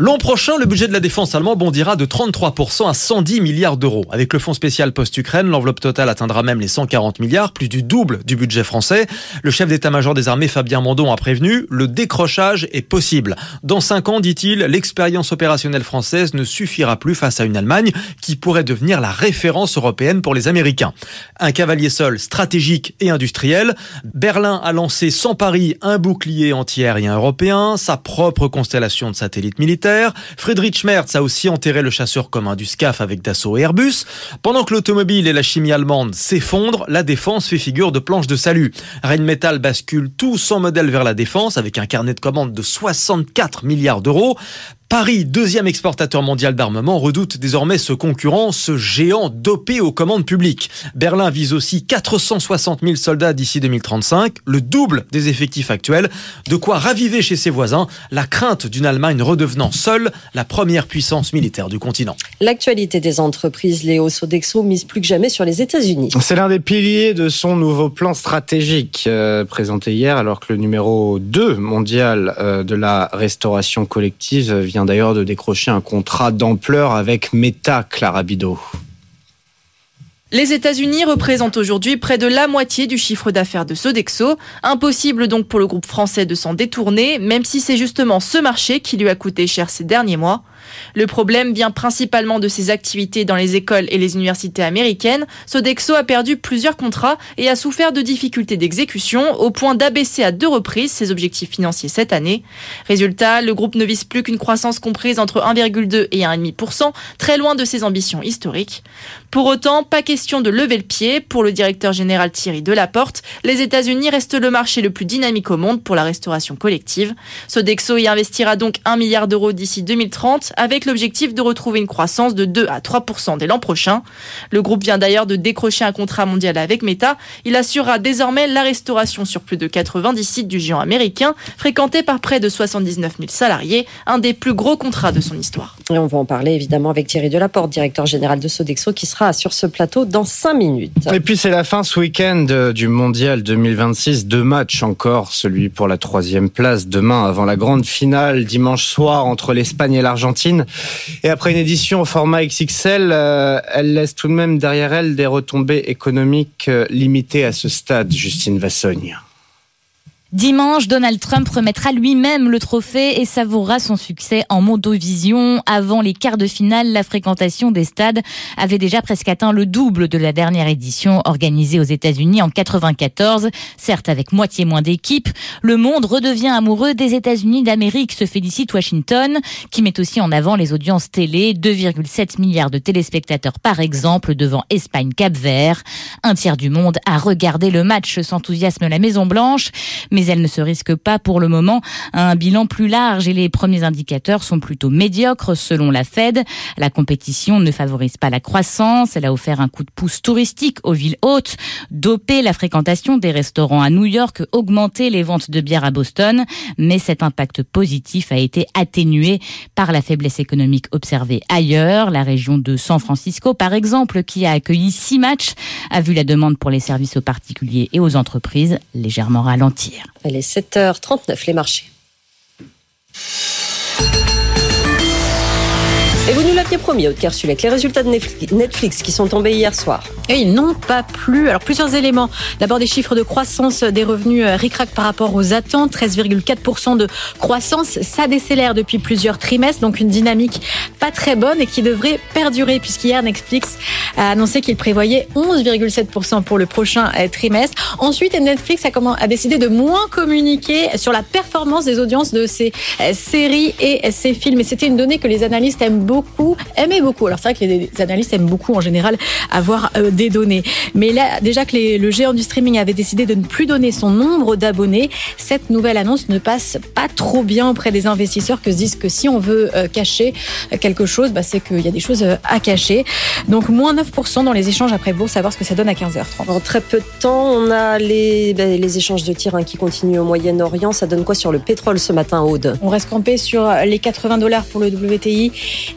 L'an prochain, le budget de la défense allemand bondira de trente-trois pour cent à cent dix milliards d'euros. Avec le fonds spécial post-Ukraine, l'enveloppe totale atteindra même les cent quarante milliards, plus du double du budget français. Le chef d'état-major des armées, Fabien Mandon, a prévenu, le décrochage est possible. Dans cinq ans, dit-il, l'expérience opérationnelle française ne suffira plus face à une Allemagne qui pourrait devenir la référence européenne pour les Américains. Un cavalier seul, stratégique et industriel. Berlin a lancé sans Paris un bouclier anti-aérien européen, sa propre constellation de satellites militaires. Friedrich Merz a aussi enterré le chasseur commun du SCAF avec Dassault et Airbus. Pendant que l'automobile et la chimie allemande s'effondrent, la défense fait figure de planche de salut. Rheinmetall bascule tout son modèle vers la défense avec un carnet de commandes de soixante-quatre milliards d'euros. Paris, deuxième exportateur mondial d'armement, redoute désormais ce concurrent, ce géant dopé aux commandes publiques. Berlin vise aussi quatre cent soixante mille soldats d'ici deux mille trente-cinq, le double des effectifs actuels, de quoi raviver chez ses voisins la crainte d'une Allemagne redevenant seule la première puissance militaire du continent. L'actualité des entreprises, Léo, Sodexo mise plus que jamais sur les États-Unis. C'est l'un des piliers de son nouveau plan stratégique euh, présenté hier, alors que le numéro deux mondial euh, de la restauration collective vient d'ailleurs de décrocher un contrat d'ampleur avec Meta, Clara Bidot. Les États-Unis représentent aujourd'hui près de la moitié du chiffre d'affaires de Sodexo. Impossible donc pour le groupe français de s'en détourner, même si c'est justement ce marché qui lui a coûté cher ces derniers mois. Le problème vient principalement de ses activités dans les écoles et les universités américaines. Sodexo a perdu plusieurs contrats et a souffert de difficultés d'exécution au point d'abaisser à deux reprises ses objectifs financiers cette année. Résultat, le groupe ne vise plus qu'une croissance comprise entre un virgule deux et un virgule cinq pour cent, très loin de ses ambitions historiques. Pour autant, pas question de lever le pied. Pour le directeur général Thierry Delaporte, les États-Unis restent le marché le plus dynamique au monde pour la restauration collective. Sodexo y investira donc un milliard d'euros d'ici deux mille trente, avec l'objectif de retrouver une croissance de deux à trois pour cent dès l'an prochain. Le groupe vient d'ailleurs de décrocher un contrat mondial avec Meta. Il assurera désormais la restauration sur plus de quatre-vingt-dix sites du géant américain, fréquenté par près de soixante-dix-neuf mille salariés, un des plus gros contrats de son histoire. Et on va en parler évidemment avec Thierry Delaporte, directeur général de Sodexo, qui sera sur ce plateau dans cinq minutes. Et puis c'est la fin ce week-end du Mondial deux mille vingt-six. Deux matchs encore, celui pour la troisième place demain avant la grande finale dimanche soir entre l'Espagne et l'Argentine. Et après une édition au format X X L, euh, elle laisse tout de même derrière elle des retombées économiques euh, limitées à ce stade, Justine Vassogne. Dimanche, Donald Trump remettra lui-même le trophée et savourera son succès en mondovision. Avant les quarts de finale, la fréquentation des stades avait déjà presque atteint le double de la dernière édition organisée aux États-Unis en quatre-vingt-quatorze, certes avec moitié moins d'équipes. Le monde redevient amoureux des États-Unis d'Amérique, se félicite Washington, qui met aussi en avant les audiences télé, deux virgule sept milliards de téléspectateurs par exemple devant Espagne-Cap-Vert. Un tiers du monde a regardé le match, s'enthousiasme la Maison-Blanche, mais elle ne se risque pas pour le moment à un bilan plus large et les premiers indicateurs sont plutôt médiocres selon la Fed. La compétition ne favorise pas la croissance, elle a offert un coup de pouce touristique aux villes hautes, dopé la fréquentation des restaurants à New York, augmenté les ventes de bière à Boston, mais cet impact positif a été atténué par la faiblesse économique observée ailleurs. La région de San Francisco, par exemple, qui a accueilli six matchs, a vu la demande pour les services aux particuliers et aux entreprises légèrement ralentir. Elle est sept heures trente-neuf, les marchés. Et vous nous l'aviez promis, Aude Kersulek, les résultats de Netflix qui sont tombés hier soir. Et ils n'ont pas plu. Alors, plusieurs éléments. D'abord, des chiffres de croissance des revenus ric-rac par rapport aux attentes. treize virgule quatre pour cent de croissance. Ça décélère depuis plusieurs trimestres. Donc, une dynamique pas très bonne et qui devrait perdurer puisqu'hier, Netflix a annoncé qu'il prévoyait onze virgule sept pour cent pour le prochain trimestre. Ensuite, Netflix a, comment, a décidé de moins communiquer sur la performance des audiences de ses séries et ses films. Et c'était une donnée que les analystes aiment beaucoup, aimaient beaucoup. Alors, c'est vrai que les analystes aiment beaucoup, en général, avoir euh, des données. Mais là, déjà que les, le géant du streaming avait décidé de ne plus donner son nombre d'abonnés, cette nouvelle annonce ne passe pas trop bien auprès des investisseurs que se disent que si on veut euh, cacher quelque chose, bah, c'est qu'il y a des choses à cacher. Donc, moins neuf pour cent dans les échanges après bourse, savoir ce que ça donne à quinze heures trente. En très peu de temps, on a les, bah, les échanges de tir hein, qui continuent au Moyen-Orient. Ça donne quoi sur le pétrole ce matin, Aude ? On reste campé sur les quatre-vingts dollars pour le W T I et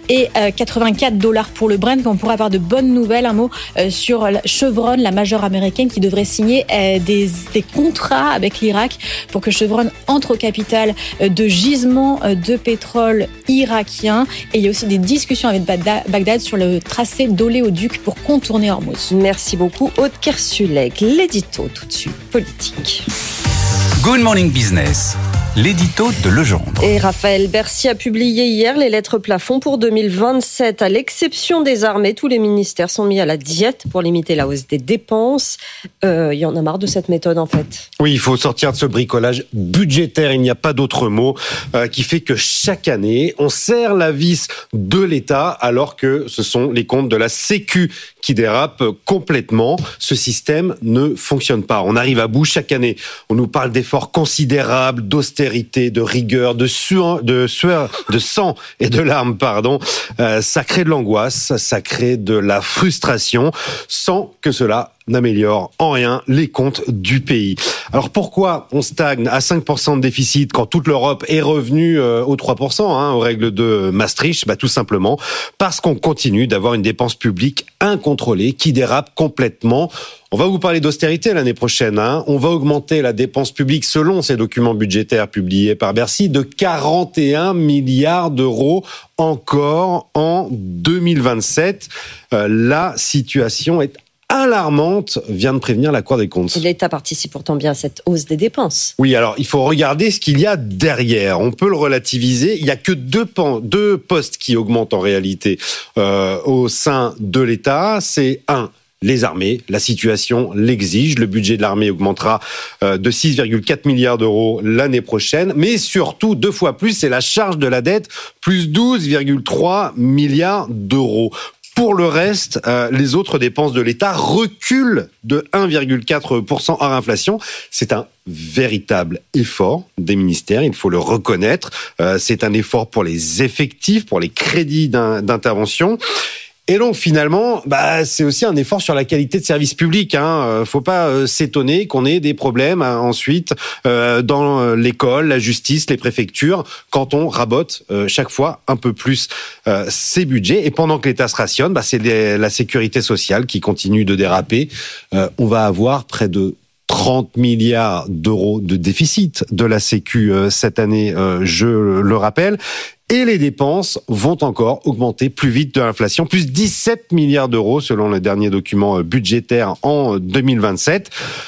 quatre-vingt-quatre dollars pour le Brent. On pourrait avoir de bonnes nouvelles. Un mot sur Chevron, la majeure américaine qui devrait signer des, des contrats avec l'Irak pour que Chevron entre au capital de gisements de pétrole irakien. Et il y a aussi des discussions avec Bagdad sur le tracé d'oléoduc pour contourner Hormuz. Merci beaucoup, Aude Kersulek. L'édito tout de suite, politique. Good Morning Business, l'édito de Legendre. Et Raphaël Bercy a publié hier les lettres plafond pour deux mille vingt-sept. À l'exception des armées, tous les ministères sont mis à la diète pour limiter la hausse des dépenses. Euh, il y en a marre de cette méthode en fait. Oui, il faut sortir de ce bricolage budgétaire, il n'y a pas d'autre mot, euh, qui fait que chaque année, on serre la vis de l'État alors que ce sont les comptes de la Sécu qui dérapent complètement. Ce système ne fonctionne pas. On arrive à bout chaque année. On nous parle d'efforts considérables, d'austérité, de rigueur, de sueur, de sueur, de sang et de larmes, pardon. Euh, ça crée de l'angoisse, ça crée de la frustration, sans que cela n'améliore en rien les comptes du pays. Alors pourquoi on stagne à cinq pour cent de déficit quand toute l'Europe est revenue euh, aux trois pour cent, hein, aux règles de Maastricht? Bah, tout simplement parce qu'on continue d'avoir une dépense publique incontrôlée qui dérape complètement. On va vous parler d'austérité l'année prochaine. Hein. On va augmenter la dépense publique selon ces documents budgétaires publiés par Bercy de quarante et un milliards d'euros encore en deux mille vingt-sept. Euh, la situation est alarmante, vient de prévenir la Cour des comptes. L'État participe pourtant bien à cette hausse des dépenses. Oui, alors il faut regarder ce qu'il y a derrière. On peut le relativiser. Il n'y a que deux, pan, deux postes qui augmentent en réalité euh, au sein de l'État. C'est un, les armées. La situation l'exige. Le budget de l'armée augmentera euh, de six virgule quatre milliards d'euros l'année prochaine. Mais surtout, deux fois plus, c'est la charge de la dette, plus douze virgule trois milliards d'euros. Pour le reste, euh, les autres dépenses de l'État reculent de un virgule quatre pour cent hors inflation. C'est un véritable effort des ministères, il faut le reconnaître. Euh, c'est un effort pour les effectifs, pour les crédits d'in- d'intervention. Et donc finalement, bah c'est aussi un effort sur la qualité de service public. Hein. Faut pas euh, s'étonner qu'on ait des problèmes hein, ensuite euh, dans l'école, la justice, les préfectures, quand on rabote euh, chaque fois un peu plus euh, ses budgets. Et pendant que l'État se rationne, bah c'est les, la sécurité sociale qui continue de déraper. Euh, on va avoir près de trente milliards d'euros de déficit de la Sécu euh, cette année, euh, je le rappelle. Et les dépenses vont encore augmenter plus vite de l'inflation, plus dix-sept milliards d'euros selon le dernier document budgétaire en deux mille vingt-sept.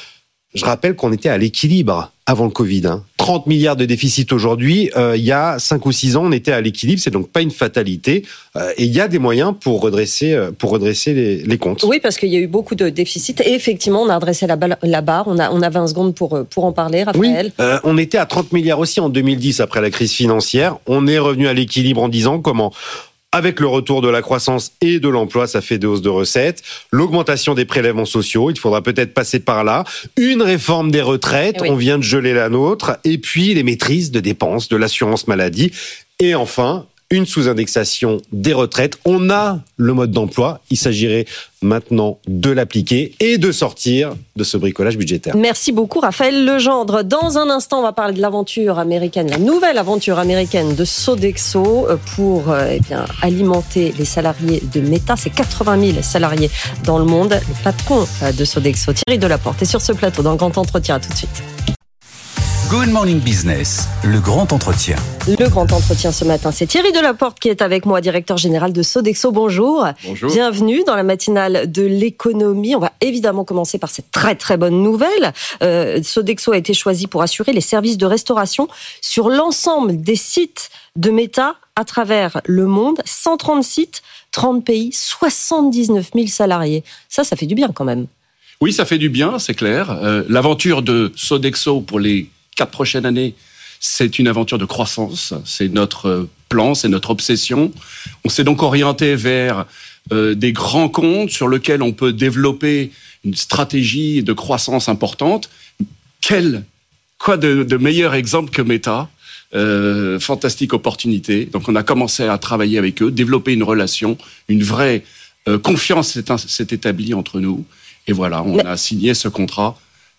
Je rappelle qu'on était à l'équilibre avant le Covid. Hein. trente milliards de déficit aujourd'hui. Euh, il y a cinq ou six ans, on était à l'équilibre. C'est donc pas une fatalité. Euh, et il y a des moyens pour redresser, pour redresser les, les comptes. Oui, parce qu'il y a eu beaucoup de déficits. Et effectivement, on a redressé la, la barre. On a, on a vingt secondes pour, pour en parler, Raphaël. Oui, euh, on était à trente milliards aussi en deux mille dix après la crise financière. On est revenu à l'équilibre en dix ans. Comment ? Avec le retour de la croissance et de l'emploi, ça fait des hausses de recettes. L'augmentation des prélèvements sociaux, il faudra peut-être passer par là. Une réforme des retraites, oui. On vient de geler la nôtre. Et puis les maîtrises de dépenses, de l'assurance maladie. Et enfin, une sous-indexation des retraites. On a le mode d'emploi. Il s'agirait maintenant de l'appliquer et de sortir de ce bricolage budgétaire. Merci beaucoup Raphaël Legendre. Dans un instant, on va parler de l'aventure américaine, la nouvelle aventure américaine de Sodexo pour eh bien, alimenter les salariés de Meta. C'est quatre-vingt mille salariés dans le monde. Le patron de Sodexo, Thierry Delaporte, est sur ce plateau dans le Grand Entretien. À tout de suite. Good Morning Business, le grand entretien. Le grand entretien ce matin, c'est Thierry Delaporte qui est avec moi, directeur général de Sodexo. Bonjour. Bonjour. Bienvenue dans la matinale de l'économie. On va évidemment commencer par cette très très bonne nouvelle. Euh, Sodexo a été choisi pour assurer les services de restauration sur l'ensemble des sites de Meta à travers le monde. cent trente sites, trente pays, soixante-dix-neuf mille salariés. Ça, ça fait du bien quand même. Oui, ça fait du bien, c'est clair. Euh, l'aventure de Sodexo pour les quatre prochaines années, c'est une aventure de croissance. C'est notre plan, c'est notre obsession. On s'est donc orienté vers euh, des grands comptes sur lesquels on peut développer une stratégie de croissance importante. Quel, quoi de, de meilleur exemple que Meta ? Euh, fantastique opportunité. Donc on a commencé à travailler avec eux, développer une relation, une vraie euh, confiance s'est, s'est établie entre nous. Et voilà, on Mais... a signé ce contrat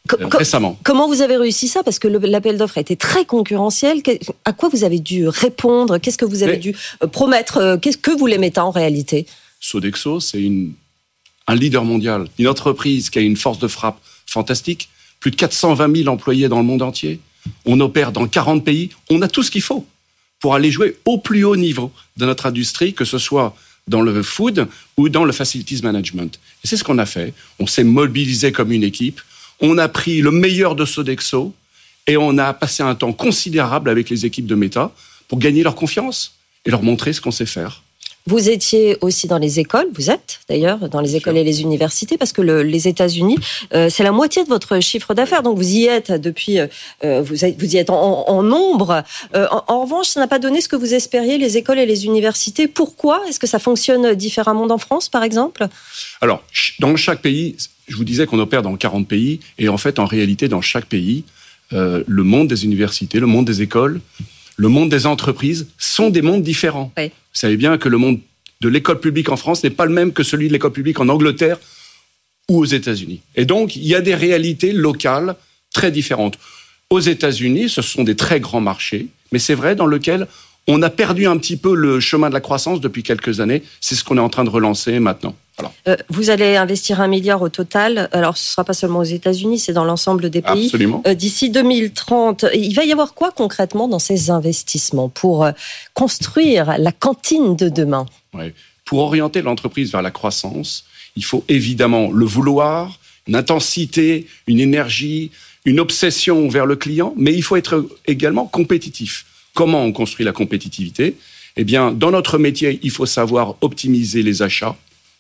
euh, récemment. Comment vous avez réussi ça? Parce que le, l'appel d'offres a été très concurrentiel. À quoi vous avez dû répondre? Qu'est-ce que vous avez Mais, dû promettre? Qu'est-ce que vous les mettez en réalité? Sodexo, c'est une, un leader mondial, une entreprise qui a une force de frappe fantastique. Plus de quatre cent vingt mille employés dans le monde entier. On opère dans quarante pays. On a tout ce qu'il faut pour aller jouer au plus haut niveau de notre industrie, que ce soit dans le food ou dans le facilities management. Et c'est ce qu'on a fait. On s'est mobilisé comme une équipe. On a pris le meilleur de Sodexo et on a passé un temps considérable avec les équipes de Meta pour gagner leur confiance et leur montrer ce qu'on sait faire. Vous étiez aussi dans les écoles, vous êtes d'ailleurs dans les écoles et les universités, parce que le, les États-Unis, euh, c'est la moitié de votre chiffre d'affaires, donc vous y êtes depuis, euh, vous, vous y êtes en, en nombre. Euh, en, en revanche, ça n'a pas donné ce que vous espériez, les écoles et les universités. Pourquoi? Est-ce que ça fonctionne différemment en France, par exemple? Alors, dans chaque pays, je vous disais qu'on opère dans quarante pays, et en fait, en réalité, dans chaque pays, euh, le monde des universités, le monde des écoles, le monde des entreprises sont des mondes différents. Oui. Vous savez bien que le monde de l'école publique en France n'est pas le même que celui de l'école publique en Angleterre ou aux États-Unis. Et donc, il y a des réalités locales très différentes. Aux États-Unis, ce sont des très grands marchés, mais c'est vrai dans lequel on a perdu un petit peu le chemin de la croissance depuis quelques années. C'est ce qu'on est en train de relancer maintenant. Voilà. Euh, vous allez investir un milliard au total. Alors, ce ne sera pas seulement aux États-Unis, c'est dans l'ensemble des pays. Absolument. Euh, d'ici deux mille trente, il va y avoir quoi concrètement dans ces investissements pour euh, construire la cantine de demain? Ouais. Pour orienter l'entreprise vers la croissance, il faut évidemment le vouloir, une intensité, une énergie, une obsession vers le client, mais il faut être également compétitif. Comment on construit la compétitivité? Eh bien, dans notre métier, il faut savoir optimiser les achats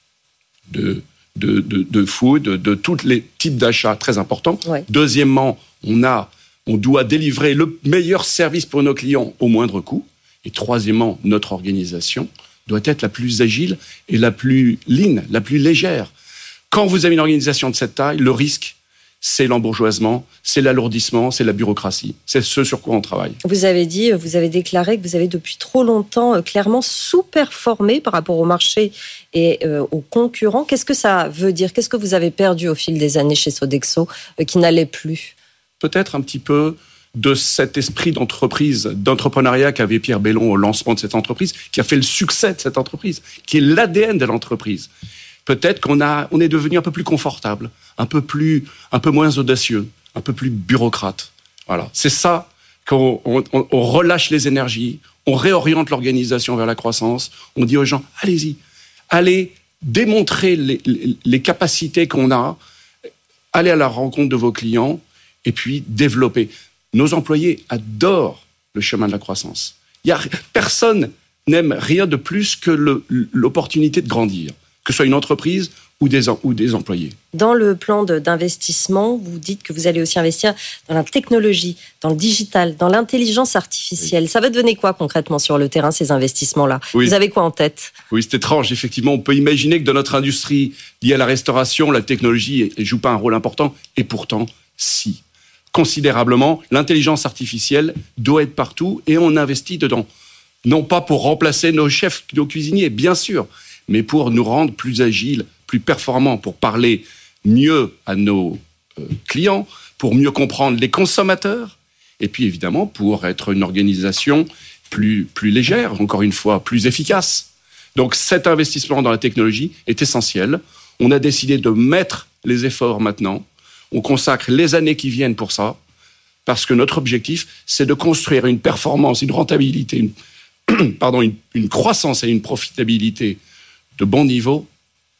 de, de, de, de food, de, de tous les types d'achats très importants. Ouais. Deuxièmement, on, a, on doit délivrer le meilleur service pour nos clients au moindre coût. Et troisièmement, notre organisation doit être la plus agile et la plus lean, la plus légère. Quand vous avez une organisation de cette taille, le risque, c'est l'embourgeoisement, c'est l'alourdissement, c'est la bureaucratie. C'est ce sur quoi on travaille. Vous avez dit, vous avez déclaré que vous avez depuis trop longtemps euh, clairement sous-performé par rapport au marché et euh, aux concurrents. Qu'est-ce que ça veut dire? Qu'est-ce que vous avez perdu au fil des années chez Sodexo euh, qui n'allait plus? Peut-être un petit peu de cet esprit d'entreprise, d'entrepreneuriat qu'avait Pierre Bellon au lancement de cette entreprise, qui a fait le succès de cette entreprise, qui est l'A D N de l'entreprise. Peut-être qu'on a, on est devenu un peu plus confortable, un peu plus, un peu moins audacieux, un peu plus bureaucrate. Voilà. C'est ça qu'on on, on relâche les énergies, on réoriente l'organisation vers la croissance, on dit aux gens, allez-y, allez démontrer les, les, les capacités qu'on a, allez à la rencontre de vos clients et puis développer. Nos employés adorent le chemin de la croissance. Il y a, personne n'aime rien de plus que le, l'opportunité de grandir, que ce soit une entreprise ou des, ou des employés. Dans le plan de, d'investissement, vous dites que vous allez aussi investir dans la technologie, dans le digital, dans l'intelligence artificielle. Oui. Ça va devenir quoi concrètement sur le terrain, ces investissements-là? Oui. Vous avez quoi en tête? Oui, c'est étrange. Effectivement, on peut imaginer que dans notre industrie liée à la restauration, la technologie ne joue pas un rôle important. Et pourtant, si. Considérablement, l'intelligence artificielle doit être partout et on investit dedans. Non pas pour remplacer nos chefs, nos cuisiniers, bien sûr, mais pour nous rendre plus agiles, plus performants, pour parler mieux à nos euh, clients, pour mieux comprendre les consommateurs, et puis évidemment pour être une organisation plus, plus légère, encore une fois, plus efficace. Donc cet investissement dans la technologie est essentiel. On a décidé de mettre les efforts maintenant. On consacre les années qui viennent pour ça, parce que notre objectif, c'est de construire une performance, une rentabilité, une, pardon, une, une croissance et une profitabilité de bon niveau,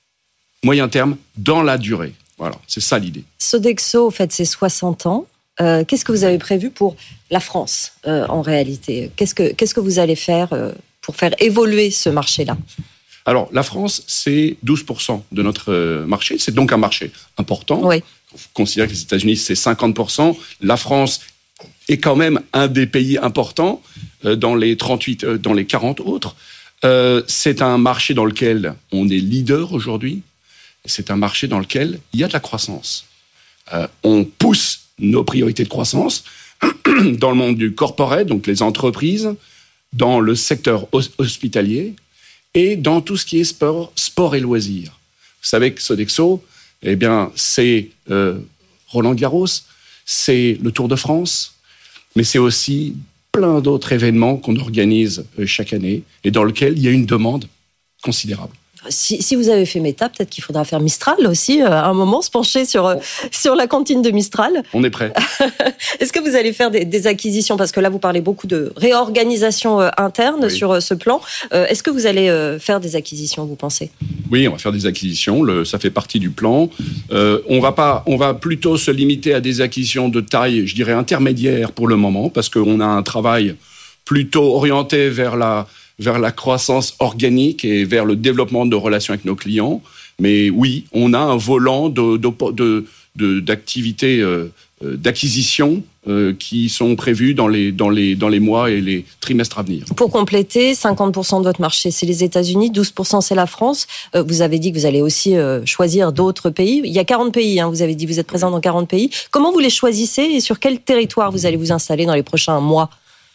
moyen terme, dans la durée. Voilà, c'est ça l'idée. Sodexo fête ses soixante ans. Euh, qu'est-ce que vous avez prévu pour la France, euh, en réalité? Qu'est-ce que, qu'est-ce que vous allez faire euh, pour faire évoluer ce marché-là? Alors, la France, c'est douze pour cent de notre marché. C'est donc un marché important. Oui. On considère que les États-Unis, c'est cinquante pour cent. La France est quand même un des pays importants dans les trente-huit, dans les quarante autres. Euh, c'est un marché dans lequel on est leader aujourd'hui. C'est un marché dans lequel il y a de la croissance. Euh, on pousse nos priorités de croissance dans le monde du corporate, donc les entreprises, dans le secteur hospitalier et dans tout ce qui est sport, sport et loisirs. Vous savez que Sodexo, eh bien, c'est euh, Roland-Garros, c'est le Tour de France, mais c'est aussi plein d'autres événements qu'on organise chaque année et dans lesquels il y a une demande considérable. Si, si vous avez fait Meta, peut-être qu'il faudra faire Mistral aussi, euh, à un moment, se pencher sur, euh, sur la cantine de Mistral. On est prêt. Est-ce que vous allez faire des, des acquisitions? Parce que là, vous parlez beaucoup de réorganisation euh, interne oui. sur euh, ce plan. Euh, est-ce que vous allez euh, faire des acquisitions, vous pensez? Oui, on va faire des acquisitions. Le, ça fait partie du plan. Euh, on va pas, on va plutôt se limiter à des acquisitions de taille, je dirais, intermédiaire pour le moment, parce qu'on a un travail plutôt orienté vers la... vers la croissance organique et vers le développement de relations avec nos clients. Mais oui, on a un volant de, de, de, de, d'activités euh, d'acquisition euh, qui sont prévues dans les, dans, les, dans les mois et les trimestres à venir. Pour compléter, cinquante pour cent de votre marché, c'est les États-Unis, douze pour cent c'est la France. Euh, vous avez dit que vous allez aussi euh, choisir d'autres pays. Il y a quarante pays, hein, vous avez dit que vous êtes présent dans quarante pays. Comment vous les choisissez et sur quel territoire vous allez vous installer dans les prochains mois ?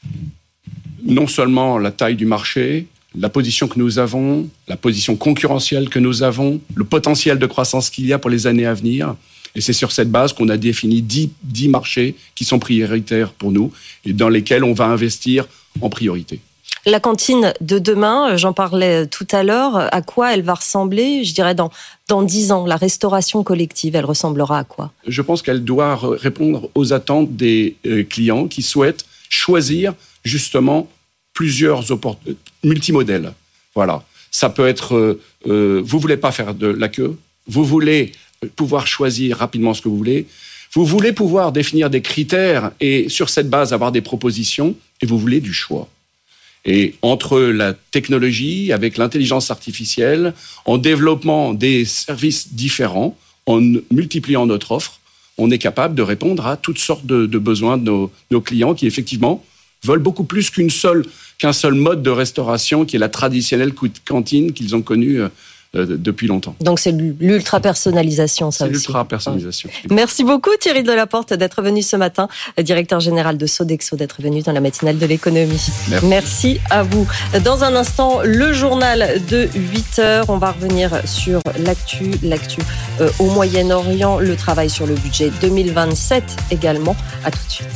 Non seulement la taille du marché, la position que nous avons, la position concurrentielle que nous avons, le potentiel de croissance qu'il y a pour les années à venir. Et c'est sur cette base qu'on a défini dix, dix marchés qui sont prioritaires pour nous et dans lesquels on va investir en priorité. La cantine de demain, j'en parlais tout à l'heure, à quoi elle va ressembler, je dirais, dans, dans dix ans? La restauration collective, elle ressemblera à quoi? Je pense qu'elle doit répondre aux attentes des clients qui souhaitent choisir justement plusieurs oppor- multimodèles. Voilà. Ça peut être, euh, euh, vous voulez pas faire de la queue, vous voulez pouvoir choisir rapidement ce que vous voulez, vous voulez pouvoir définir des critères et sur cette base avoir des propositions et vous voulez du choix. Et entre la technologie, avec l'intelligence artificielle, en développant des services différents, en multipliant notre offre, on est capable de répondre à toutes sortes de, de besoins de nos, nos clients qui effectivement veulent beaucoup plus qu'une seule, qu'un seul mode de restauration qui est la traditionnelle cantine qu'ils ont connue euh, depuis longtemps. Donc c'est l'ultra-personnalisation, ça c'est aussi. C'est l'ultra-personnalisation. Ouais. Merci beaucoup Thierry Delaporte d'être venu ce matin, directeur général de Sodexo, d'être venu dans la matinale de l'économie. Merci. Merci à vous. Dans un instant, le journal de huit heures. On va revenir sur l'actu, l'actu euh, au Moyen-Orient, le travail sur le budget deux mille vingt-sept également. À tout de suite.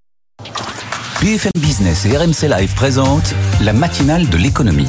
B F M Business et R M C Live présentent la matinale de l'économie.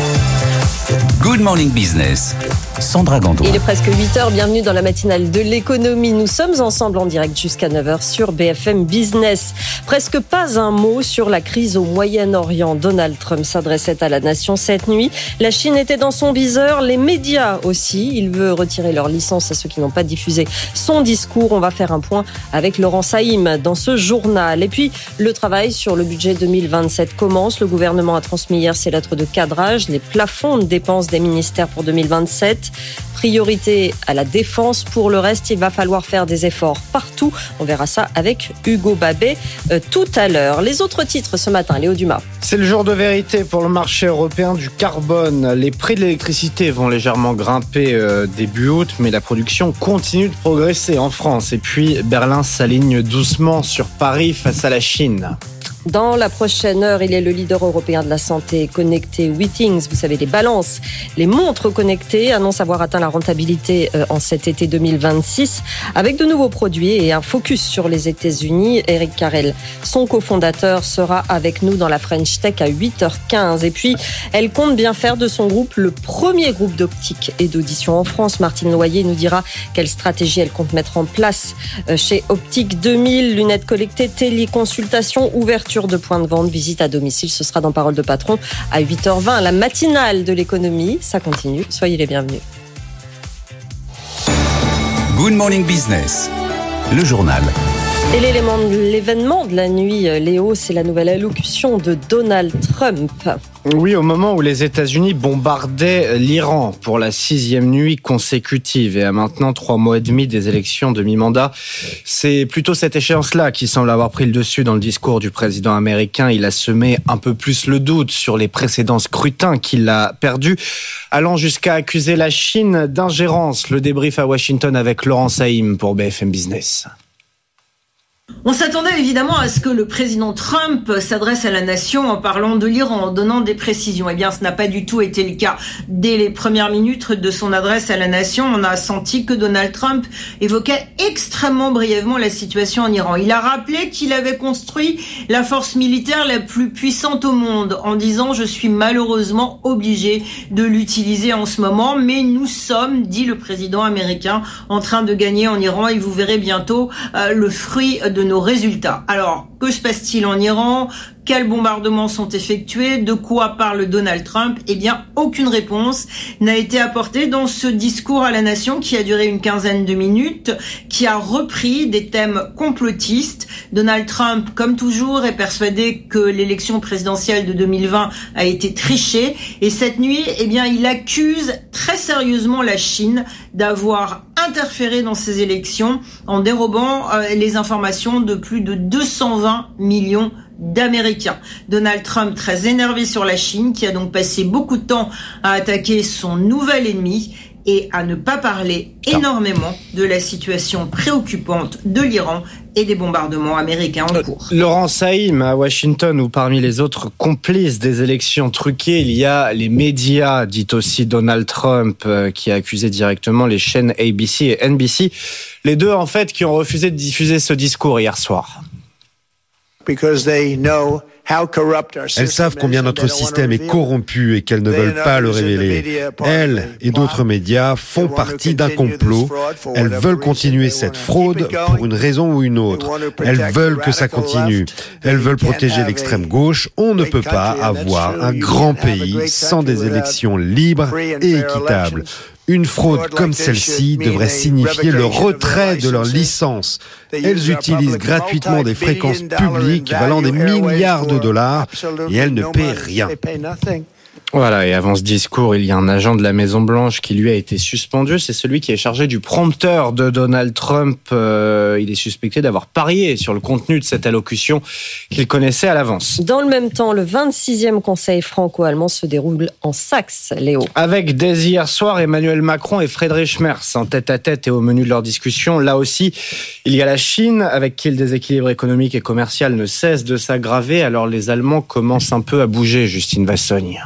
Good Morning Business, Sandra Gandoin. Il est presque huit heures, bienvenue dans la matinale de l'économie. Nous sommes ensemble en direct jusqu'à neuf heures sur B F M Business. Presque pas un mot sur la crise au Moyen-Orient. Donald Trump s'adressait à la nation cette nuit. La Chine était dans son viseur, les médias aussi. Il veut retirer leur licence à ceux qui n'ont pas diffusé son discours. On va faire un point avec Laurent Saïm dans ce journal. Et puis, le travail sur le budget deux mille vingt-sept commence. Le gouvernement a transmis hier ses lettres de cadrage, les plafonds de dépenses des ministères pour deux mille vingt-sept. Priorité à la défense. Pour le reste, il va falloir faire des efforts partout. On verra ça avec Hugo Babet euh, tout à l'heure. Les autres titres ce matin, Léo Dumas. C'est le jour de vérité pour le marché européen du carbone. Les prix de l'électricité vont légèrement grimper euh, début août, mais la production continue de progresser en France. Et puis, Berlin s'aligne doucement sur Paris face à la Chine. Dans la prochaine heure, il est le leader européen de la santé connectée Withings. Vous savez, les balances, les montres connectées annoncent avoir atteint la rentabilité en cet été deux mille vingt-six avec de nouveaux produits et un focus sur les États-Unis. Eric Carrel, son cofondateur, sera avec nous dans la French Tech à huit heures quinze. Et puis, elle compte bien faire de son groupe le premier groupe d'optique et d'audition en France. Martine Loyer nous dira quelle stratégie elle compte mettre en place chez Optique deux mille. Lunettes collectées, téléconsultation, ouverture de points de vente, visite à domicile. Ce sera dans Parole de Patron à huit heures vingt. La matinale de l'économie, ça continue. Soyez les bienvenus. Good Morning Business, le journal. Et l'élément de l'événement de la nuit, Léo, c'est la nouvelle allocution de Donald Trump. Oui, au moment où les États-Unis bombardaient l'Iran pour la sixième nuit consécutive et à maintenant trois mois et demi des élections de mi-mandat, c'est plutôt cette échéance-là qui semble avoir pris le dessus dans le discours du président américain. Il a semé un peu plus le doute sur les précédents scrutins qu'il a perdus, allant jusqu'à accuser la Chine d'ingérence. Le débrief à Washington avec Laurent Saïm pour B F M Business. On s'attendait évidemment à ce que le président Trump s'adresse à la nation en parlant de l'Iran, en donnant des précisions. Eh bien, ce n'a pas du tout été le cas. Dès les premières minutes de son adresse à la nation, on a senti que Donald Trump évoquait extrêmement brièvement la situation en Iran. Il a rappelé qu'il avait construit la force militaire la plus puissante au monde en disant « Je suis malheureusement obligé de l'utiliser en ce moment, mais nous sommes, dit le président américain, en train de gagner en Iran et vous verrez bientôt euh, le fruit de nos résultats. » Alors, que se passe-t-il en Iran ? Quels bombardements sont effectués ? De quoi parle Donald Trump ? Eh bien, aucune réponse n'a été apportée dans ce discours à la nation qui a duré une quinzaine de minutes, qui a repris des thèmes complotistes. Donald Trump, comme toujours, est persuadé que l'élection présidentielle de deux mille vingt a été trichée. Et cette nuit, eh bien, il accuse très sérieusement la Chine d'avoir interféré dans ces élections en dérobant euh, les informations de plus de deux cent vingt millions d'Américains. Donald Trump très énervé sur la Chine, qui a donc passé beaucoup de temps à attaquer son nouvel ennemi et à ne pas parler énormément de la situation préoccupante de l'Iran et des bombardements américains en cours. Laurent Saïm, à Washington, où parmi les autres complices des élections truquées, il y a les médias, dit aussi Donald Trump, qui a accusé directement les chaînes A B C et N B C. Les deux, en fait, qui ont refusé de diffuser ce discours hier soir. Elles savent combien notre système est corrompu et qu'elles ne veulent pas le révéler. Elles et d'autres médias font partie d'un complot. Elles veulent continuer cette fraude pour une raison ou une autre. Elles veulent que ça continue. Elles veulent protéger l'extrême gauche. On ne peut pas avoir un grand pays sans des élections libres et équitables. Une fraude comme celle-ci devrait signifier le retrait de leur licence. Elles utilisent gratuitement des fréquences publiques valant des milliards de dollars et elles ne paient rien. Voilà, et avant ce discours, il y a un agent de la Maison-Blanche qui lui a été suspendu. C'est celui qui est chargé du prompteur de Donald Trump. Euh, il est suspecté d'avoir parié sur le contenu de cette allocution qu'il connaissait à l'avance. Dans le même temps, le vingt-sixième Conseil franco-allemand se déroule en Saxe, Léo. Avec dès hier soir Emmanuel Macron et Friedrich Merz en tête-à-tête et au menu de leur discussion. Là aussi, il y a la Chine, avec qui le déséquilibre économique et commercial ne cesse de s'aggraver. Alors les Allemands commencent un peu à bouger, Justine Vassogne.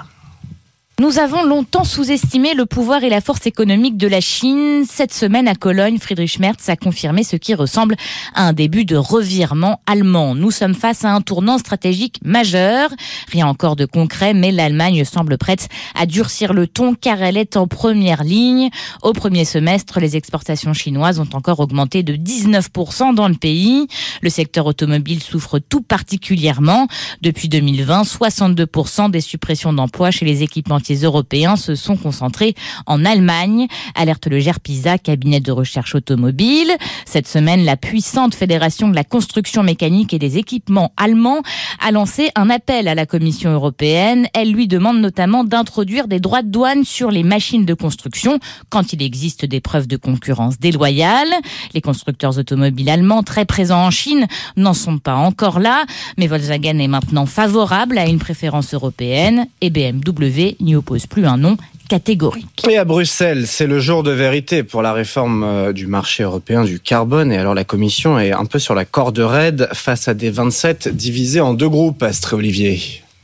Nous avons longtemps sous-estimé le pouvoir et la force économique de la Chine. Cette semaine à Cologne, Friedrich Merz a confirmé ce qui ressemble à un début de revirement allemand. Nous sommes face à un tournant stratégique majeur. Rien encore de concret, mais l'Allemagne semble prête à durcir le ton car elle est en première ligne. Au premier semestre, les exportations chinoises ont encore augmenté de dix-neuf pour cent dans le pays. Le secteur automobile souffre tout particulièrement. Depuis deux mille vingt, soixante-deux pour cent des suppressions d'emplois chez les équipementiers européens se sont concentrés en Allemagne, alerte le GERPISA, cabinet de recherche automobile. Cette semaine, la puissante Fédération de la construction mécanique et des équipements allemands a lancé un appel à la Commission européenne. Elle lui demande notamment d'introduire des droits de douane sur les machines de construction quand il existe des preuves de concurrence déloyale. Les constructeurs automobiles allemands très présents en Chine n'en sont pas encore là, mais Volkswagen est maintenant favorable à une préférence européenne et B M W n'y oppose plus un nom catégorique. Et à Bruxelles, c'est le jour de vérité pour la réforme du marché européen du carbone. Et alors la Commission est un peu sur la corde raide face à des vingt-sept divisés en deux groupes, Astrid Olivier.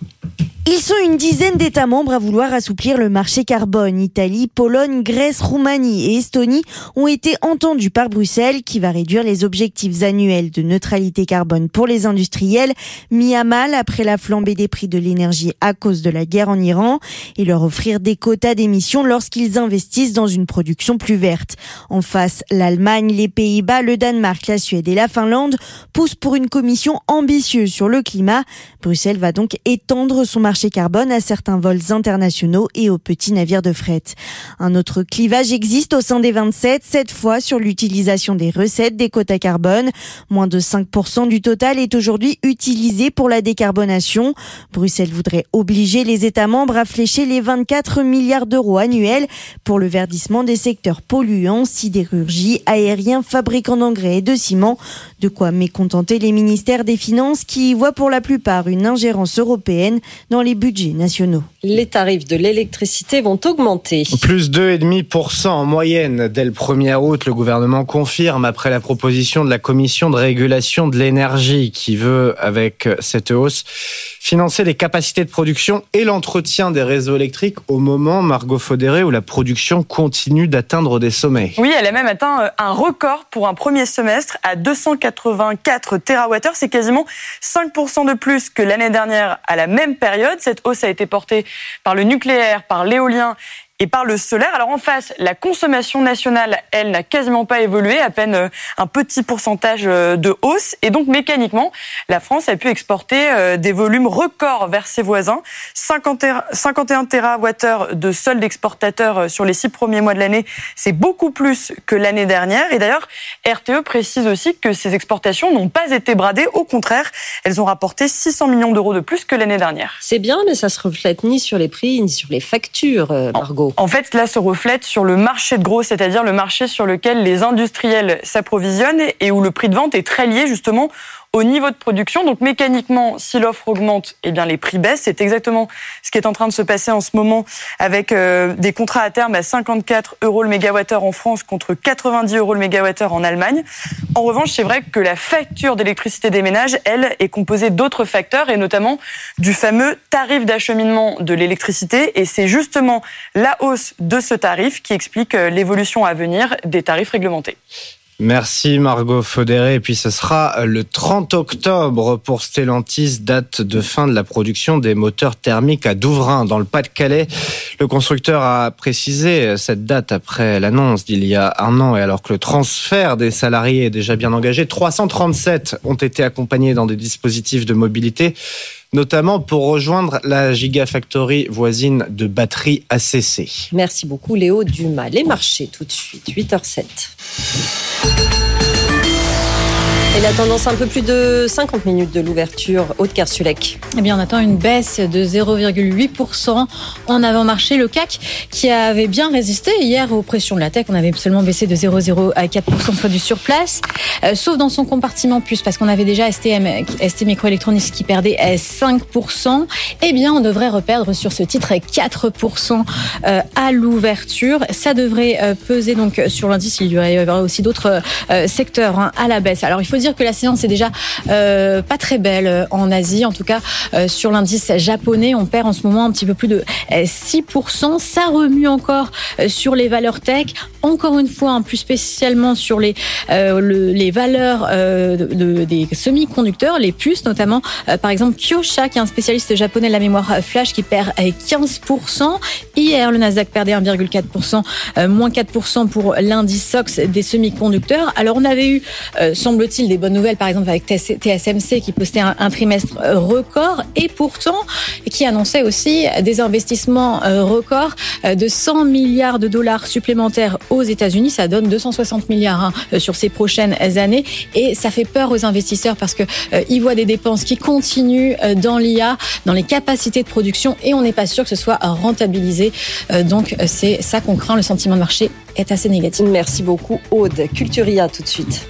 Ils sont une dizaine d'États membres à vouloir assouplir le marché carbone. Italie, Pologne, Grèce, Roumanie et Estonie ont été entendus par Bruxelles, qui va réduire les objectifs annuels de neutralité carbone pour les industriels, mis à mal après la flambée des prix de l'énergie à cause de la guerre en Iran, et leur offrir des quotas d'émissions lorsqu'ils investissent dans une production plus verte. En face, l'Allemagne, les Pays-Bas, le Danemark, la Suède et la Finlande poussent pour une commission ambitieuse sur le climat. Bruxelles va donc étendre son marché carbone à certains vols internationaux et aux petits navires de fret. Un autre clivage existe au sein des vingt-sept, cette fois sur l'utilisation des recettes des quotas carbone. Moins de cinq pour cent du total est aujourd'hui utilisé pour la décarbonation. Bruxelles voudrait obliger les États membres à flécher les vingt-quatre milliards d'euros annuels pour le verdissement des secteurs polluants, sidérurgie, aérien, fabricants d'engrais et de ciment. De quoi mécontenter les ministères des Finances qui y voient pour la plupart une ingérence européenne dans dans les budgets nationaux. Les tarifs de l'électricité vont augmenter. Plus deux virgule cinq pour cent en moyenne dès le premier août. Le gouvernement confirme après la proposition de la Commission de régulation de l'énergie qui veut, avec cette hausse, financer les capacités de production et l'entretien des réseaux électriques au moment, Margot Faudéré, où la production continue d'atteindre des sommets. Oui, elle a même atteint un record pour un premier semestre à deux cent quatre-vingt-quatre térawattheures. C'est quasiment cinq pour cent de plus que l'année dernière à la même période. Cette hausse a été portée par le nucléaire, par l'éolien et par le solaire. Alors en face, la consommation nationale, elle, n'a quasiment pas évolué, à peine un petit pourcentage de hausse. Et donc mécaniquement, la France a pu exporter des volumes records vers ses voisins. cinquante et un térawattheures de solde exportateur sur les six premiers mois de l'année, c'est beaucoup plus que l'année dernière. Et d'ailleurs, R T E précise aussi que ces exportations n'ont pas été bradées. Au contraire, elles ont rapporté six cents millions d'euros de plus que l'année dernière. C'est bien, mais ça se reflète ni sur les prix, ni sur les factures, Margot. En fait, cela se reflète sur le marché de gros, c'est-à-dire le marché sur lequel les industriels s'approvisionnent et où le prix de vente est très lié justement au niveau de production. Donc mécaniquement, si l'offre augmente, eh bien les prix baissent. C'est exactement ce qui est en train de se passer en ce moment avec euh, des contrats à terme à cinquante-quatre euros le mégawattheure en France contre quatre-vingt-dix euros le mégawattheure en Allemagne. En revanche, c'est vrai que la facture d'électricité des ménages, elle, est composée d'autres facteurs et notamment du fameux tarif d'acheminement de l'électricité. Et c'est justement la hausse de ce tarif qui explique l'évolution à venir des tarifs réglementés. Merci Margot Faudéré. Et puis ce sera le trente octobre pour Stellantis, date de fin de la production des moteurs thermiques à Douvrin dans le Pas-de-Calais. Le constructeur a précisé cette date après l'annonce d'il y a un an et alors que le transfert des salariés est déjà bien engagé. trois cent trente-sept ont été accompagnés dans des dispositifs de mobilité, notamment pour rejoindre la Gigafactory voisine de batterie A C C. Merci beaucoup Léo Dumas. Les marchés tout de suite, huit heures zéro sept. Et la tendance, un peu plus de cinquante minutes de l'ouverture. Aude Kersulek. Eh bien, on attend une baisse de zéro virgule huit pour cent en avant-marché. Le C A C qui avait bien résisté hier aux pressions de la tech. On avait seulement baissé de zéro virgule zéro quatre pour cent, soit du surplace. Euh, sauf dans son compartiment plus, parce qu'on avait déjà S T M, S T Microelectronics qui perdait cinq pour cent. Eh bien, on devrait reperdre sur ce titre quatre pour cent euh, à l'ouverture. Ça devrait euh, peser donc sur l'indice. Il y aura aussi d'autres euh, secteurs hein, à la baisse. Alors, il faut dire que la séance est déjà euh, pas très belle en Asie. En tout cas, euh, sur l'indice japonais, on perd en ce moment un petit peu plus de six pour cent. Ça remue encore sur les valeurs tech. Encore une fois, hein, plus spécialement sur les, euh, le, les valeurs euh, de, de, des semi-conducteurs, les puces notamment. Euh, par exemple, Kyosha, qui est un spécialiste japonais de la mémoire flash, qui perd quinze pour cent. Hier, le Nasdaq perdait un virgule quatre pour cent, euh, moins quatre pour cent pour l'indice S O X des semi-conducteurs. Alors, on avait eu, euh, semble-t-il, des bonnes nouvelles, par exemple avec T S M C qui postait un, un trimestre record et pourtant qui annonçait aussi des investissements records de cent milliards de dollars supplémentaires aux États-Unis. Ça donne deux cent soixante milliards hein, sur ces prochaines années et ça fait peur aux investisseurs parce que euh, ils voient des dépenses qui continuent dans l'I A, dans les capacités de production et on n'est pas sûr que ce soit rentabilisé. Euh, donc c'est ça qu'on craint. Le sentiment de marché est assez négatif. Merci beaucoup Aude. Culturia tout de suite.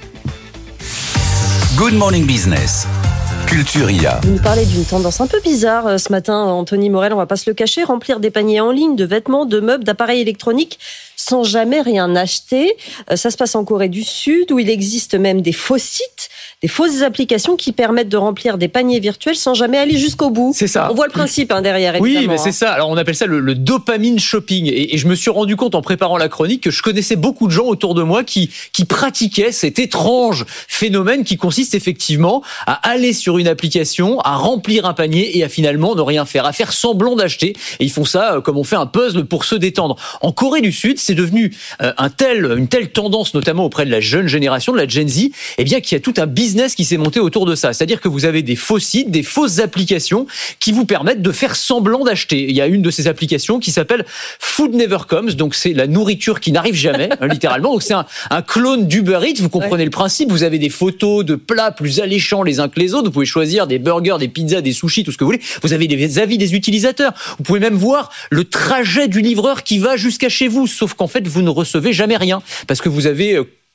Good Morning Business, Culturia. Vous nous parlez d'une tendance un peu bizarre ce matin, Anthony Morel, on va pas se le cacher, remplir des paniers en ligne de vêtements, de meubles, d'appareils électroniques sans jamais rien acheter. Ça se passe en Corée du Sud où il existe même des faux sites, des fausses applications qui permettent de remplir des paniers virtuels sans jamais aller jusqu'au bout. C'est ça. On voit le principe hein, derrière, évidemment. Oui, mais c'est ça. Alors on appelle ça le, le dopamine shopping. Et, et je me suis rendu compte en préparant la chronique que je connaissais beaucoup de gens autour de moi qui, qui pratiquaient cet étrange phénomène qui consiste effectivement à aller sur une application, à remplir un panier et à finalement ne rien faire, à faire semblant d'acheter. Et ils font ça comme on fait un puzzle pour se détendre. En Corée du Sud, c'est devenu euh, un tel, une telle tendance, notamment auprès de la jeune génération, de la Gen Z, eh bien qu'il y a tout un business qui s'est monté autour de ça. C'est-à-dire que vous avez des faux sites, des fausses applications qui vous permettent de faire semblant d'acheter. Il y a une de ces applications qui s'appelle Food Never Comes, donc c'est la nourriture qui n'arrive jamais, hein, littéralement. Donc c'est un, un clone d'Uber Eats. Vous comprenez ouais. le principe. Vous avez des photos de plats plus alléchants les uns que les autres. Vous pouvez choisir des burgers, des pizzas, des sushis, tout ce que vous voulez. Vous avez des avis des utilisateurs. Vous pouvez même voir le trajet du livreur qui va jusqu'à chez vous. Sauf qu'en fait, vous ne recevez jamais rien parce que vous avez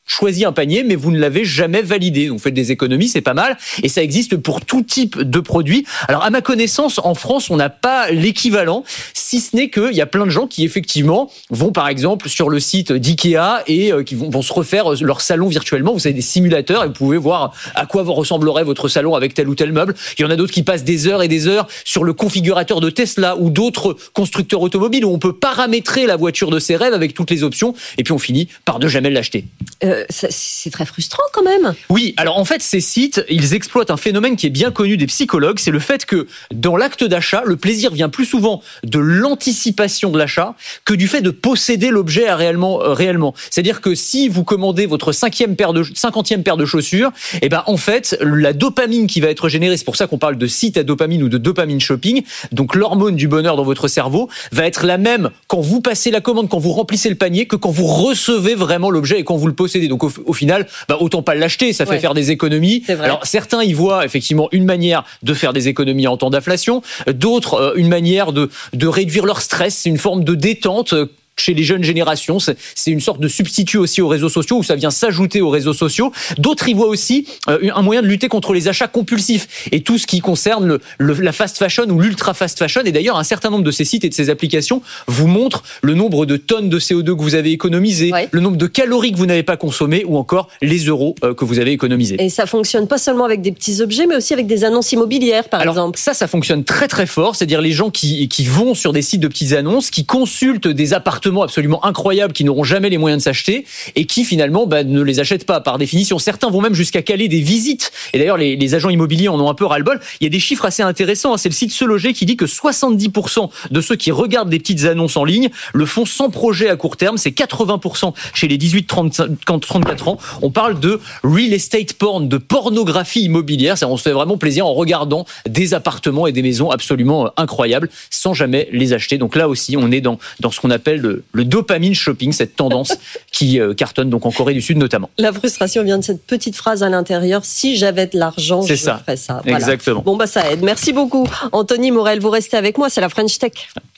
choisi un panier, mais vous ne l'avez jamais validé. Donc, vous faites des économies, c'est pas mal. Et ça existe pour tout type de produits. Alors, à ma connaissance, en France, on n'a pas l'équivalent, si ce n'est qu'il y a plein de gens qui, effectivement, vont, par exemple, sur le site d'IKEA et euh, qui vont, vont se refaire leur salon virtuellement. Vous avez des simulateurs et vous pouvez voir à quoi ressemblerait votre salon avec tel ou tel meuble. Il y en a d'autres qui passent des heures et des heures sur le configurateur de Tesla ou d'autres constructeurs automobiles où on peut paramétrer la voiture de ses rêves avec toutes les options. Et puis, on finit par ne jamais l'acheter. Euh, c'est très frustrant quand même. Oui, alors en fait, ces sites, ils exploitent un phénomène qui est bien connu des psychologues, c'est le fait que dans l'acte d'achat, le plaisir vient plus souvent de l'anticipation de l'achat que du fait de posséder l'objet réellement. Euh, réellement. C'est-à-dire que si vous commandez votre cinquième paire de, cinquantième paire de chaussures, eh ben en fait, la dopamine qui va être générée, c'est pour ça qu'on parle de site à dopamine ou de dopamine shopping, donc l'hormone du bonheur dans votre cerveau, va être la même quand vous passez la commande, quand vous remplissez le panier, que quand vous recevez vraiment l'objet et quand vous le possédez. Donc au, au final, bah, autant pas l'acheter, ça fait ouais. faire des économies. Alors certains y voient effectivement une manière de faire des économies en temps d'inflation, d'autres euh, une manière de, de réduire leur stress, c'est une forme de détente. Euh, Chez les jeunes générations, c'est une sorte de substitut aussi aux réseaux sociaux, où ça vient s'ajouter aux réseaux sociaux. D'autres y voient aussi un moyen de lutter contre les achats compulsifs et tout ce qui concerne le, le, la fast fashion ou l'ultra fast fashion. Et d'ailleurs, un certain nombre de ces sites et de ces applications vous montrent le nombre de tonnes de C O deux que vous avez économisé, ouais. le nombre de calories que vous n'avez pas consommées ou encore les euros que vous avez économisés. Et ça fonctionne pas seulement avec des petits objets, mais aussi avec des annonces immobilières, par Alors, exemple. Ça, ça fonctionne très très fort. C'est-à-dire les gens qui, qui vont sur des sites de petites annonces, qui consultent des appartements absolument incroyables qui n'auront jamais les moyens de s'acheter et qui finalement bah, ne les achètent pas par définition. Certains vont même jusqu'à caler des visites. Et d'ailleurs, les, les agents immobiliers en ont un peu ras-le-bol. Il y a des chiffres assez intéressants. C'est le site Se Loger qui dit que soixante-dix pour cent de ceux qui regardent des petites annonces en ligne le font sans projet à court terme. C'est quatre-vingts pour cent chez les dix-huit trente-quatre ans. On parle de real estate porn, de pornographie immobilière. Ça, on se fait vraiment plaisir en regardant des appartements et des maisons absolument incroyables sans jamais les acheter. Donc là aussi, on est dans, dans ce qu'on appelle le, le dopamine shopping, cette tendance qui euh, cartonne donc en Corée du Sud notamment. La frustration vient de cette petite phrase à l'intérieur, si j'avais de l'argent, je ça. ferais ça. Voilà. Exactement. Bon bah ça aide. Merci beaucoup Anthony Morel, vous restez avec moi, c'est la French Tech.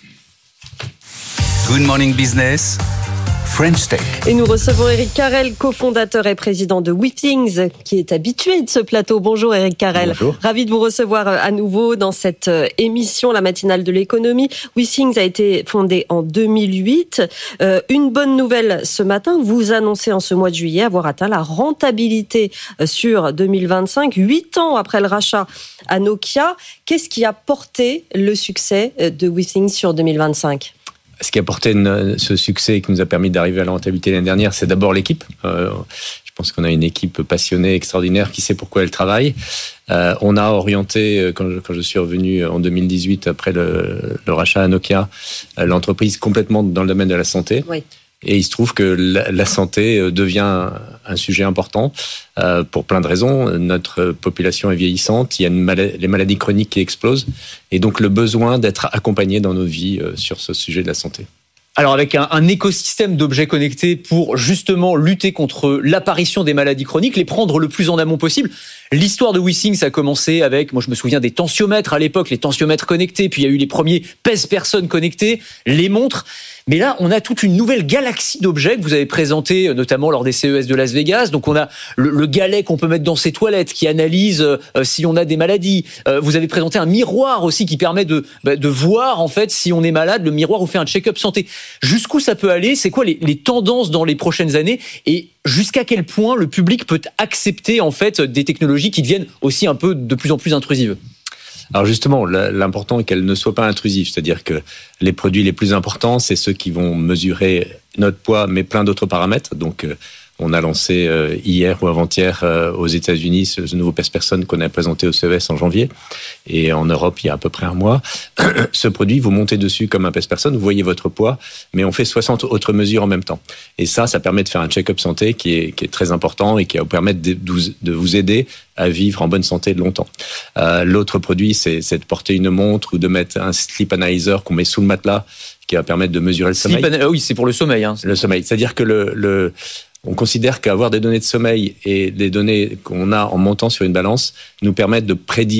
Good Morning Business, French Tech. Et nous recevons Eric Carrel, cofondateur et président de WeThings, qui est habitué de ce plateau. Bonjour Eric Carrel. Bonjour. Ravi de vous recevoir à nouveau dans cette émission, la matinale de l'économie. WeThings a été fondé en deux mille huit. Euh, une bonne nouvelle ce matin, vous annoncez en ce mois de juillet avoir atteint la rentabilité sur deux mille vingt-cinq, huit ans après le rachat à Nokia. Qu'est-ce qui a porté le succès de WeThings sur deux mille vingt-cinq ? Ce qui a porté ce succès et qui nous a permis d'arriver à la rentabilité l'année dernière, c'est d'abord l'équipe. Euh, je pense qu'on a une équipe passionnée, extraordinaire, qui sait pourquoi elle travaille. Euh, on a orienté, quand je, quand je suis revenu en deux mille dix-huit, après le, le rachat à Nokia, l'entreprise complètement dans le domaine de la santé. Oui. Et il se trouve que la, la santé devient un sujet important euh, pour plein de raisons. Notre population est vieillissante, il y a une maladie, les maladies chroniques qui explosent, et donc le besoin d'être accompagné dans nos vies euh, sur ce sujet de la santé. Alors avec un, un écosystème d'objets connectés pour justement lutter contre l'apparition des maladies chroniques, les prendre le plus en amont possible. L'histoire de WeThings a commencé avec, moi je me souviens des tensiomètres à l'époque, les tensiomètres connectés, puis il y a eu les premiers pèse-personnes connectés, les montres. Mais là, on a toute une nouvelle galaxie d'objets que vous avez présentés, notamment lors des C E S de Las Vegas. Donc, on a le, le galet qu'on peut mettre dans ses toilettes, qui analyse euh, si on a des maladies. Euh, vous avez présenté un miroir aussi qui permet de, bah, de voir, en fait, si on est malade. Le miroir vous fait un check-up santé. Jusqu'où ça peut aller ? C'est quoi les, les tendances dans les prochaines années ? Et jusqu'à quel point le public peut accepter, en fait, des technologies qui deviennent aussi un peu de plus en plus intrusives ? Alors justement, l'important est qu'elles ne soient pas intrusives, c'est-à-dire que les produits les plus importants, c'est ceux qui vont mesurer notre poids, mais plein d'autres paramètres. Donc, on a lancé hier ou avant-hier aux États-Unis ce nouveau pèse-personne qu'on a présenté au C E S en janvier, et en Europe il y a à peu près un mois. Ce produit, vous montez dessus comme un pèse-personne, vous voyez votre poids, mais on fait soixante autres mesures en même temps. Et ça, ça permet de faire un check-up santé qui est, qui est très important et qui va vous permettre de, de vous aider à vivre en bonne santé longtemps. Euh, l'autre produit, c'est, c'est de porter une montre ou de mettre un sleep analyzer qu'on met sous le matelas qui va permettre de mesurer le sommeil. Sleep an- oui, c'est pour le sommeil. Hein. Le sommeil, c'est-à-dire que le, le on considère qu'avoir des données de sommeil et des données qu'on a en montant sur une balance nous permettent de prédire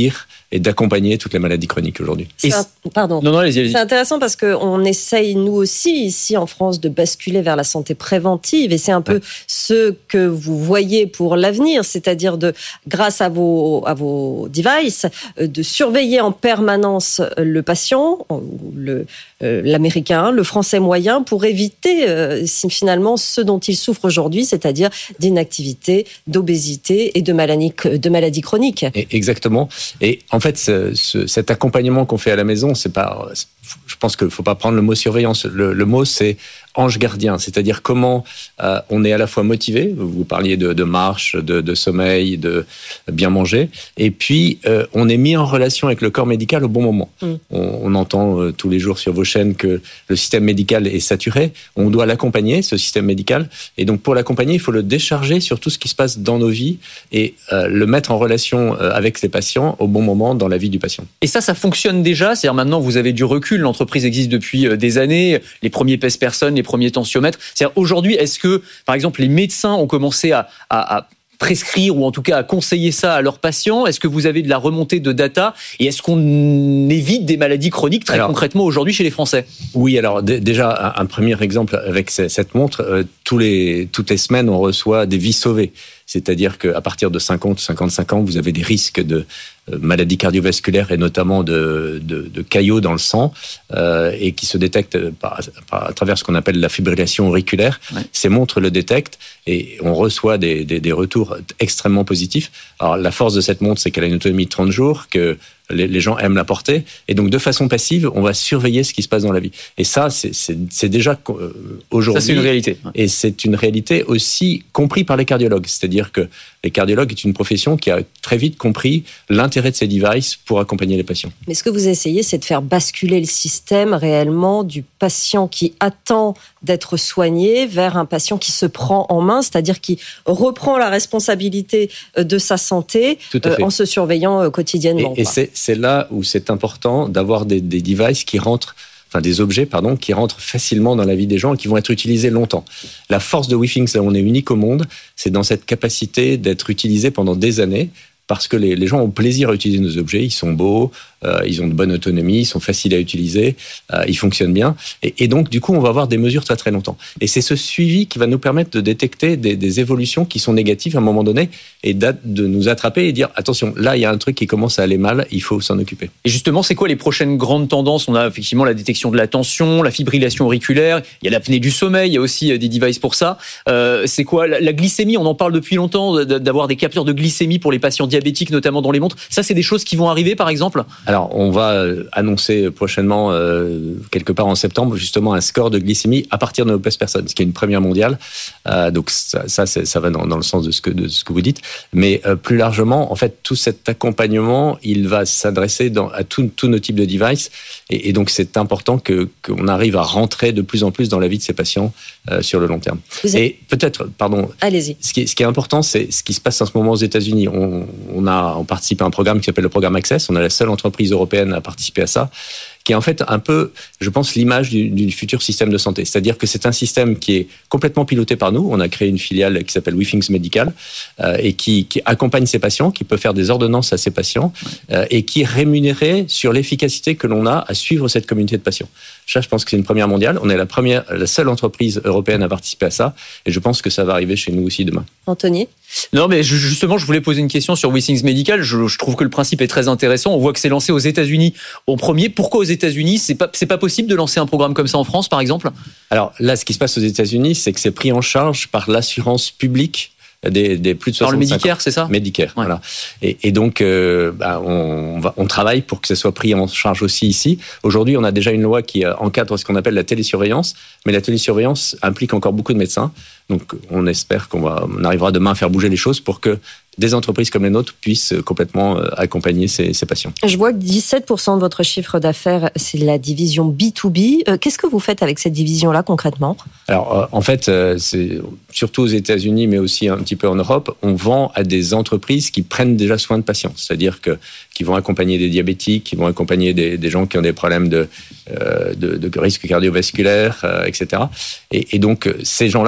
et d'accompagner toutes les maladies chroniques aujourd'hui. C'est un... Pardon. Non, non, allez-y, allez-y. C'est intéressant parce qu'on essaye, nous aussi, ici en France, de basculer vers la santé préventive. Et c'est un peu ouais. ce que vous voyez pour l'avenir, c'est-à-dire de, grâce à vos, à vos devices, de surveiller en permanence le patient, le, euh, l'américain, le français moyen, pour éviter euh, finalement ce dont il souffre aujourd'hui, c'est-à-dire d'inactivité, d'obésité et de maladies, de maladies chroniques. Et exactement. Et en fait, ce, ce, cet accompagnement qu'on fait à la maison, c'est pas, je pense qu'il ne faut pas prendre le mot surveillance. Le, le mot, c'est ange gardien, c'est-à-dire comment euh, on est à la fois motivé, vous parliez de, de marche, de, de sommeil, de bien manger, et puis euh, on est mis en relation avec le corps médical au bon moment. Mm. On, on entend euh, tous les jours sur vos chaînes que le système médical est saturé, on doit l'accompagner, ce système médical, et donc pour l'accompagner, il faut le décharger sur tout ce qui se passe dans nos vies et euh, le mettre en relation euh, avec ses patients au bon moment dans la vie du patient. Et ça, ça fonctionne déjà, c'est-à-dire maintenant vous avez du recul, l'entreprise existe depuis euh, des années, les premiers pèse-personnes, les premiers tensiomètres. C'est-à-dire aujourd'hui, est-ce que, par exemple, les médecins ont commencé à, à, à prescrire ou en tout cas à conseiller ça à leurs patients? Est-ce que vous avez de la remontée de data? Et est-ce qu'on évite des maladies chroniques très alors, concrètement aujourd'hui chez les Français? Oui, alors d- déjà, un, un premier exemple avec c- cette montre, euh, tous les, toutes les semaines, on reçoit des vies sauvées. C'est-à-dire qu'à partir de cinquante, cinquante-cinq ans, vous avez des risques de euh, maladies cardiovasculaires et notamment de, de, de caillots dans le sang euh, et qui se détectent par, par, à travers ce qu'on appelle la fibrillation auriculaire. Ouais. Ces montres le détectent et on reçoit des, des, des retours extrêmement positifs. Alors la force de cette montre, c'est qu'elle a une autonomie de trente jours, que les, les gens aiment la porter. Et donc de façon passive, on va surveiller ce qui se passe dans la vie. Et ça, c'est, c'est, c'est déjà euh, aujourd'hui... Ça, c'est une réalité. Ouais. Et c'est une réalité aussi compris par les cardiologues. C'est-à-dire que les cardiologues est une profession qui a très vite compris l'intérêt de ces devices pour accompagner les patients. Mais ce que vous essayez, c'est de faire basculer le système réellement du patient qui attend d'être soigné vers un patient qui se prend en main, c'est-à-dire qui reprend la responsabilité de sa santé euh, en se surveillant quotidiennement. Et, et c'est, c'est là où c'est important d'avoir des, des devices qui rentrent enfin des objets, pardon, qui rentrent facilement dans la vie des gens et qui vont être utilisés longtemps. La force de WeThings, là, on est unique au monde, c'est dans cette capacité d'être utilisé pendant des années, parce que les, les gens ont plaisir à utiliser nos objets, ils sont beaux, euh, ils ont de bonne autonomie, ils sont faciles à utiliser, euh, ils fonctionnent bien. Et, et donc, du coup, on va avoir des mesures très très longtemps. Et c'est ce suivi qui va nous permettre de détecter des, des évolutions qui sont négatives à un moment donné et de nous attraper et dire, attention, là, il y a un truc qui commence à aller mal, il faut s'en occuper. Et justement, c'est quoi les prochaines grandes tendances? On a effectivement la détection de la tension, la fibrillation auriculaire, il y a l'apnée du sommeil, il y a aussi des devices pour ça. Euh, c'est quoi la, la glycémie? On en parle depuis longtemps, d'avoir des capteurs de glycémie pour les patients diabétiques, notamment dans les montres. Ça, c'est des choses qui vont arriver, par exemple? Alors, on va annoncer prochainement, euh, quelque part en septembre, justement, un score de glycémie à partir de nos pèse-personnes, ce qui est une première mondiale. Euh, donc, ça, ça, c'est, ça va dans, dans le sens de ce que, de ce que vous dites. Mais euh, plus largement, en fait, tout cet accompagnement, il va s'adresser dans, à tous nos types de devices. Et, et donc, c'est important que, qu'on arrive à rentrer de plus en plus dans la vie de ces patients euh, sur le long terme. Vous et êtes... peut-être, pardon, allez-y. Ce qui, ce qui est important, c'est ce qui se passe en ce moment aux États-Unis. On, on a on participe à un programme qui s'appelle le programme Access. On est la seule entreprise européenne à participer à ça, qui est en fait un peu, je pense, l'image du, du futur système de santé. C'est-à-dire que c'est un système qui est complètement piloté par nous. On a créé une filiale qui s'appelle WeThings Medical euh, et qui, qui accompagne ses patients, qui peut faire des ordonnances à ses patients euh, et qui est rémunéré sur l'efficacité que l'on a à suivre cette communauté de patients. Ça, je pense que c'est une première mondiale. On est la première, la seule entreprise européenne à participer à ça et je pense que ça va arriver chez nous aussi demain. Anthony? Non, mais justement, je voulais poser une question sur WeThings Medical. Je, je trouve que le principe est très intéressant. On voit que c'est lancé aux États-Unis au premier. Pourquoi aux États-Unis? C'est pas, c'est pas possible de lancer un programme comme ça en France, par exemple? Alors là, ce qui se passe aux États-Unis, c'est que c'est pris en charge par l'assurance publique des, des plus de soixante-cinq ans. Par le Medicare, c'est ça? Medicare, ouais. Voilà. Et, et donc, euh, bah, on, va, on travaille pour que ça soit pris en charge aussi ici. Aujourd'hui, on a déjà une loi qui encadre ce qu'on appelle la télésurveillance, mais la télésurveillance implique encore beaucoup de médecins. Donc, on espère qu'on va, on arrivera demain à faire bouger les choses pour que des entreprises comme les nôtres puissent complètement accompagner ces, ces patients. Je vois que dix-sept pour cent de votre chiffre d'affaires, c'est la division B to B. Qu'est-ce que vous faites avec cette division-là concrètement? Alors, en fait, c'est surtout aux États-Unis, mais aussi un petit peu en Europe, on vend à des entreprises qui prennent déjà soin de patients. C'est-à-dire que qui vont accompagner des diabétiques, qui vont accompagner des, des gens qui ont des problèmes de, euh, de, de risque cardiovasculaire, euh, et cetera. Et, et donc, ces gens-là ont besoin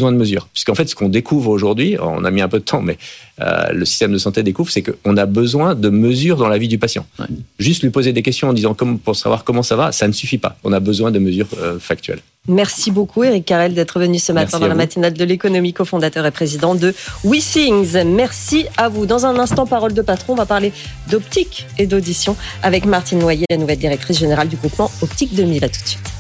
besoin de mesures. Puisqu'en fait, ce qu'on découvre aujourd'hui, on a mis un peu de temps, mais euh, le système de santé découvre, c'est qu'on a besoin de mesures dans la vie du patient. Ouais. Juste lui poser des questions en disant comme, pour savoir comment ça va, ça ne suffit pas. On a besoin de mesures euh, factuelles. Merci beaucoup Éric Carrel d'être venu ce matin Merci dans la matinale de l'économie, cofondateur et président de WeThings. Merci à vous. Dans un instant, parole de patron, on va parler d'optique et d'audition avec Martine Noyer, la nouvelle directrice générale du groupement Optique deux mille. À tout de suite.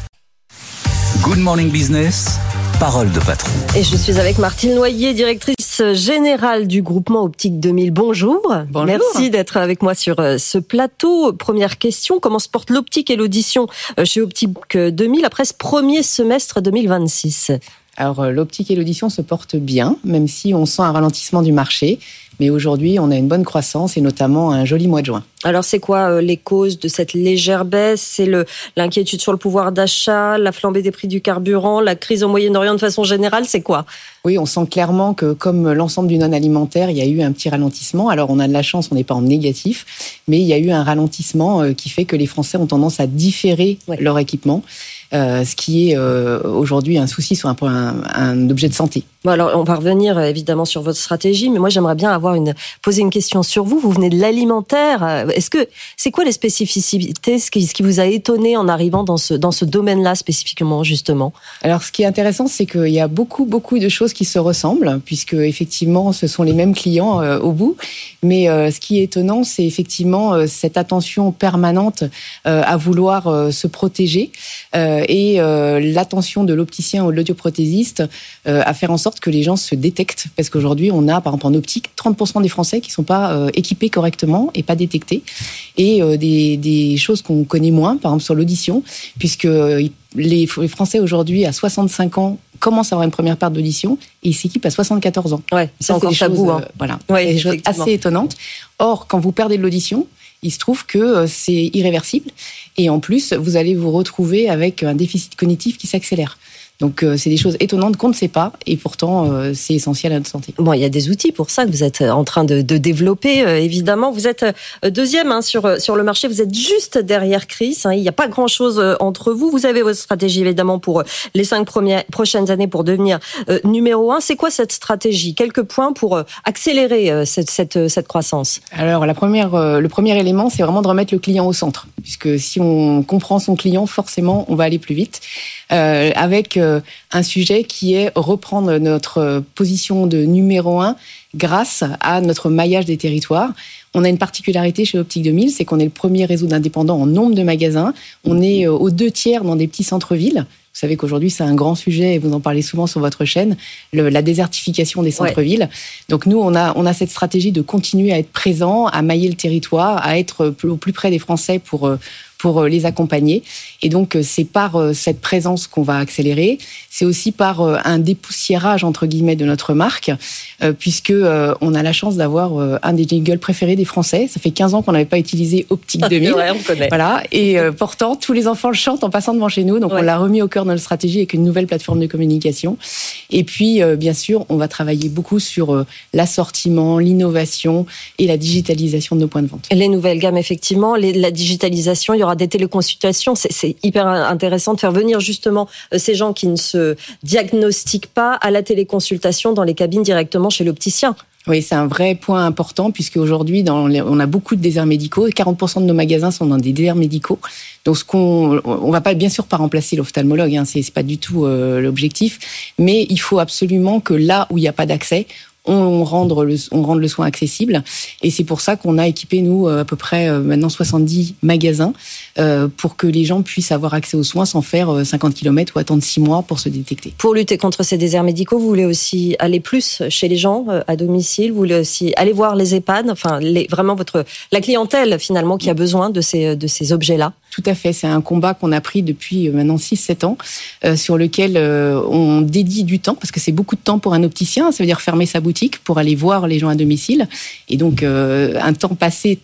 Good Morning Business, parole de patron. Et je suis avec Martine Noyer, directrice générale du groupement Optique deux mille. Bonjour. Bonjour. Merci d'être avec moi sur ce plateau. Première question, comment se porte l'optique et l'audition chez Optique deux mille après ce premier semestre deux mille vingt-six ? Alors, l'optique et l'audition se portent bien, même si on sent un ralentissement du marché. Mais aujourd'hui, on a une bonne croissance et notamment un joli mois de juin. Alors, c'est quoi euh, les causes de cette légère baisse ? C'est le, l'inquiétude sur le pouvoir d'achat, la flambée des prix du carburant, la crise au Moyen-Orient de façon générale, c'est quoi ? Oui, on sent clairement que comme l'ensemble du non-alimentaire, il y a eu un petit ralentissement. Alors, on a de la chance, on n'est pas en négatif, mais il y a eu un ralentissement euh, qui fait que les Français ont tendance à différer ouais. leur équipement. Euh, ce qui est euh, aujourd'hui un souci sur un, un, un objet de santé. Bon, alors on va revenir euh, évidemment sur votre stratégie, mais moi j'aimerais bien avoir une poser une question sur vous. Vous venez de l'alimentaire. Est-ce que c'est quoi les spécificités, ce qui, ce qui vous a étonné en arrivant dans ce dans ce domaine-là spécifiquement justement ? Alors ce qui est intéressant, c'est qu'il y a beaucoup beaucoup de choses qui se ressemblent, puisque effectivement ce sont les mêmes clients euh, au bout. Mais euh, ce qui est étonnant, c'est effectivement euh, cette attention permanente euh, à vouloir euh, se protéger. Euh, et euh, l'attention de l'opticien ou de l'audioprothésiste euh, à faire en sorte que les gens se détectent. Parce qu'aujourd'hui, on a, par exemple, en optique, trente pour cent des Français qui ne sont pas euh, équipés correctement et pas détectés. Et euh, des, des choses qu'on connaît moins, par exemple sur l'audition, puisque euh, les, les Français aujourd'hui, à soixante-cinq ans, commencent à avoir une première perte d'audition et ils s'équipent à soixante-quatorze ans. Ouais, c'est Ça, encore c'est tabou. choses, Hein. Euh, voilà, ouais, c'est des choses assez étonnantes. Or, quand vous perdez de l'audition, il se trouve que c'est irréversible et en plus, vous allez vous retrouver avec un déficit cognitif qui s'accélère. Donc, euh, c'est des choses étonnantes qu'on ne sait pas et pourtant, euh, c'est essentiel à notre santé. Bon, il y a des outils pour ça que vous êtes en train de, de développer, euh, évidemment. Vous êtes euh, deuxième hein, sur, sur le marché. Vous êtes juste derrière Chris. Hein, il n'y a pas grand-chose euh, entre vous. Vous avez votre stratégie, évidemment, pour euh, les cinq premières, prochaines années pour devenir euh, numéro un. C'est quoi cette stratégie ? Quelques points pour euh, accélérer euh, cette, cette, cette croissance. Alors, la première, euh, le premier élément, c'est vraiment de remettre le client au centre. Puisque si on comprend son client, forcément, on va aller plus vite. Euh, avec euh, un sujet qui est reprendre notre position de numéro un grâce à notre maillage des territoires. On a une particularité chez Optique deux mille, c'est qu'on est le premier réseau d'indépendants en nombre de magasins. On est euh, aux deux tiers dans des petits centres-villes. Vous savez qu'aujourd'hui, c'est un grand sujet et vous en parlez souvent sur votre chaîne, le, la désertification des centres-villes. Ouais. Donc nous, on a, on a cette stratégie de continuer à être présent, à mailler le territoire, à être au plus près des Français pour, pour les accompagner. Et donc, c'est par cette présence qu'on va accélérer. C'est aussi par un dépoussiérage, entre guillemets, de notre marque, puisque on a la chance d'avoir un des jingles préférés des Français. Ça fait quinze ans qu'on n'avait pas utilisé Optique deux mille. Ouais, on connaît. Voilà. Et pourtant, tous les enfants le chantent en passant devant chez nous. Donc, ouais. on l'a remis au cœur de notre stratégie avec une nouvelle plateforme de communication. Et puis, euh, bien sûr, on va travailler beaucoup sur euh, l'assortiment, l'innovation et la digitalisation de nos points de vente. Les nouvelles gammes, effectivement, les, la digitalisation, il y aura des téléconsultations. C'est, c'est hyper intéressant de faire venir justement euh, ces gens qui ne se diagnostiquent pas à la téléconsultation dans les cabines directement chez l'opticien. Oui, c'est un vrai point important puisque aujourd'hui, dans les, on a beaucoup de déserts médicaux et quarante pour cent de nos magasins sont dans des déserts médicaux. Donc, ce qu'on, on va pas bien sûr pas remplacer l'ophtalmologue, hein, c'est, c'est pas du tout euh, l'objectif, mais il faut absolument que là où il n'y a pas d'accès, on rende le, on rende le soin accessible. Et c'est pour ça qu'on a équipé, nous, à peu près maintenant soixante-dix magasins euh, pour que les gens puissent avoir accès aux soins sans faire cinquante kilomètres ou attendre six mois pour se détecter. Pour lutter contre ces déserts médicaux, vous voulez aussi aller plus chez les gens, à domicile, vous voulez aussi aller voir les EHPAD, enfin, les, vraiment votre, la clientèle, finalement, qui a besoin de ces, de ces objets-là. Tout à fait, c'est un combat qu'on a pris depuis maintenant six sept ans, euh, sur lequel euh, on dédie du temps, parce que c'est beaucoup de temps pour un opticien, ça veut dire fermer sa boutique pour aller voir les gens à domicile, et donc euh, un temps passé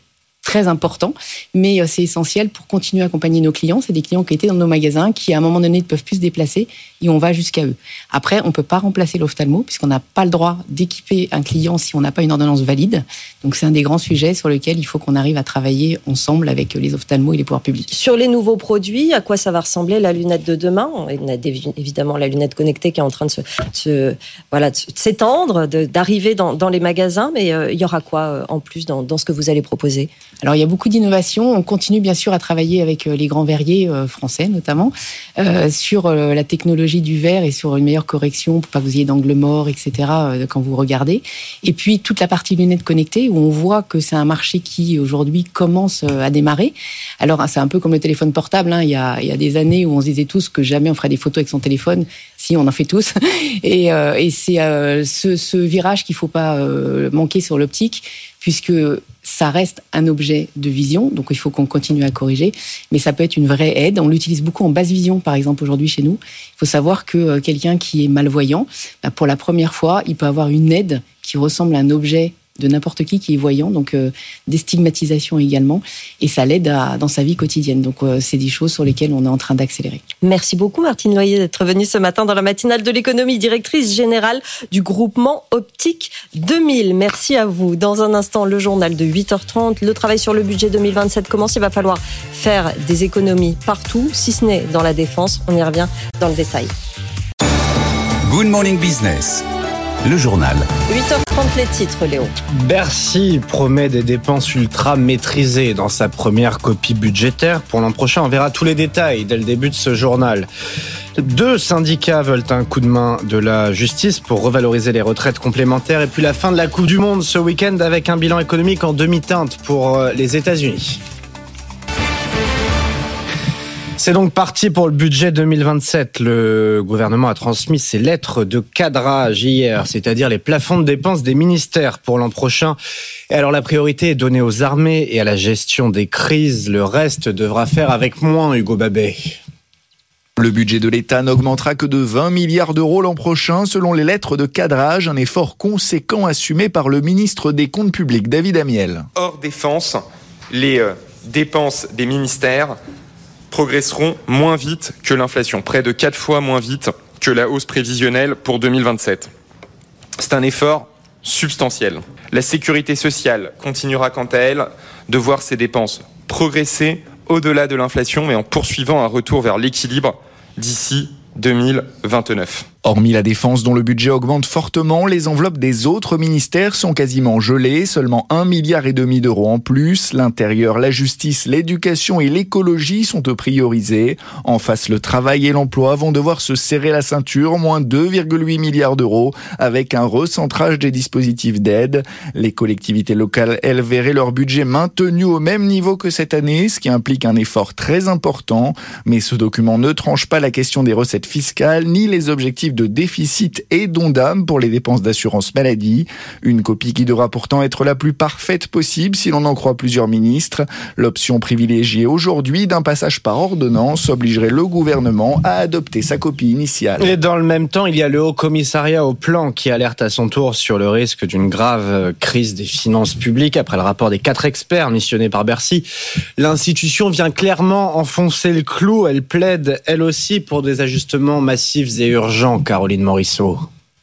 très important, mais c'est essentiel pour continuer à accompagner nos clients. C'est des clients qui étaient dans nos magasins, qui à un moment donné ne peuvent plus se déplacer et on va jusqu'à eux. Après, on ne peut pas remplacer l'ophtalmo puisqu'on n'a pas le droit d'équiper un client si on n'a pas une ordonnance valide. Donc c'est un des grands sujets sur lesquels il faut qu'on arrive à travailler ensemble avec les ophtalmos et les pouvoirs publics. Sur les nouveaux produits, à quoi ça va ressembler la lunette de demain ? On a évidemment la lunette connectée qui est en train de se, se voilà, de s'étendre, de, d'arriver dans, dans les magasins, mais euh, il y aura quoi euh, en plus dans, dans ce que vous allez proposer ? Alors il y a beaucoup d'innovations. On continue bien sûr à travailler avec les grands verriers euh, français notamment euh, sur euh, la technologie du verre et sur une meilleure correction pour pas que vous ayez d'angle mort, et cetera euh, quand vous regardez. Et puis toute la partie lunettes connectées où on voit que c'est un marché qui aujourd'hui commence euh, à démarrer. Alors c'est un peu comme le téléphone portable. Hein. Il y a, il y a des années où on se disait tous que jamais on ferait des photos avec son téléphone. Si, on en fait tous. Et, euh, et c'est euh, ce, ce virage qu'il faut pas euh, manquer sur l'optique, puisque ça reste un objet de vision, donc il faut qu'on continue à corriger, mais ça peut être une vraie aide. On l'utilise beaucoup en basse vision, par exemple, aujourd'hui chez nous. Il faut savoir que euh, quelqu'un qui est malvoyant, bah, pour la première fois, il peut avoir une aide qui ressemble à un objet de n'importe qui qui est voyant, donc euh, des stigmatisations également, et ça l'aide à, dans sa vie quotidienne. Donc euh, c'est des choses sur lesquelles on est en train d'accélérer. Merci beaucoup Martine Loyer d'être venue ce matin dans la matinale de l'économie, directrice générale du groupement Optique deux mille. Merci à vous. Dans un instant, le journal de huit heures trente, le travail sur le budget deux mille vingt-sept commence. Il va falloir faire des économies partout, si ce n'est dans la défense. On y revient dans le détail. Good Morning Business, le journal. huit heures trente, les titres, Léo. Bercy promet des dépenses ultra maîtrisées dans sa première copie budgétaire. Pour l'an prochain, on verra tous les détails dès le début de ce journal. Deux syndicats veulent un coup de main de la justice pour revaloriser les retraites complémentaires. Et puis la fin de la Coupe du Monde ce week-end avec un bilan économique en demi-teinte pour les États-Unis. C'est donc parti pour le budget deux mille vingt-sept. Le gouvernement a transmis ses lettres de cadrage hier, c'est-à-dire les plafonds de dépenses des ministères pour l'an prochain. Et alors la priorité est donnée aux armées et à la gestion des crises. Le reste devra faire avec moins, Hugo Babet. Le budget de l'État n'augmentera que de vingt milliards d'euros l'an prochain, selon les lettres de cadrage, un effort conséquent assumé par le ministre des Comptes publics, David Amiel. Hors défense, les euh, dépenses des ministères progresseront moins vite que l'inflation, près de quatre fois moins vite que la hausse prévisionnelle pour deux mille vingt-sept. C'est un effort substantiel. La sécurité sociale continuera quant à elle de voir ses dépenses progresser au-delà de l'inflation, mais en poursuivant un retour vers l'équilibre d'ici deux mille vingt-neuf. Hormis la défense dont le budget augmente fortement, les enveloppes des autres ministères sont quasiment gelées, seulement un milliard et demi d'euros en plus. L'intérieur, la justice, l'éducation et l'écologie sont priorisés. En face, le travail et l'emploi vont devoir se serrer la ceinture, moins deux virgule huit milliards d'euros, avec un recentrage des dispositifs d'aide. Les collectivités locales, elles, verraient leur budget maintenu au même niveau que cette année, ce qui implique un effort très important. Mais ce document ne tranche pas la question des recettes fiscales, ni les objectifs de déficit et d'ondam pour les dépenses d'assurance maladie. Une copie qui devra pourtant être la plus parfaite possible si l'on en croit plusieurs ministres. L'option privilégiée aujourd'hui d'un passage par ordonnance obligerait le gouvernement à adopter sa copie initiale. Et dans le même temps, il y a le Haut Commissariat au Plan qui alerte à son tour sur le risque d'une grave crise des finances publiques après le rapport des quatre experts missionnés par Bercy. L'institution vient clairement enfoncer le clou. Elle plaide, elle aussi, pour des ajustements massifs et urgents. Caroline Morisseau.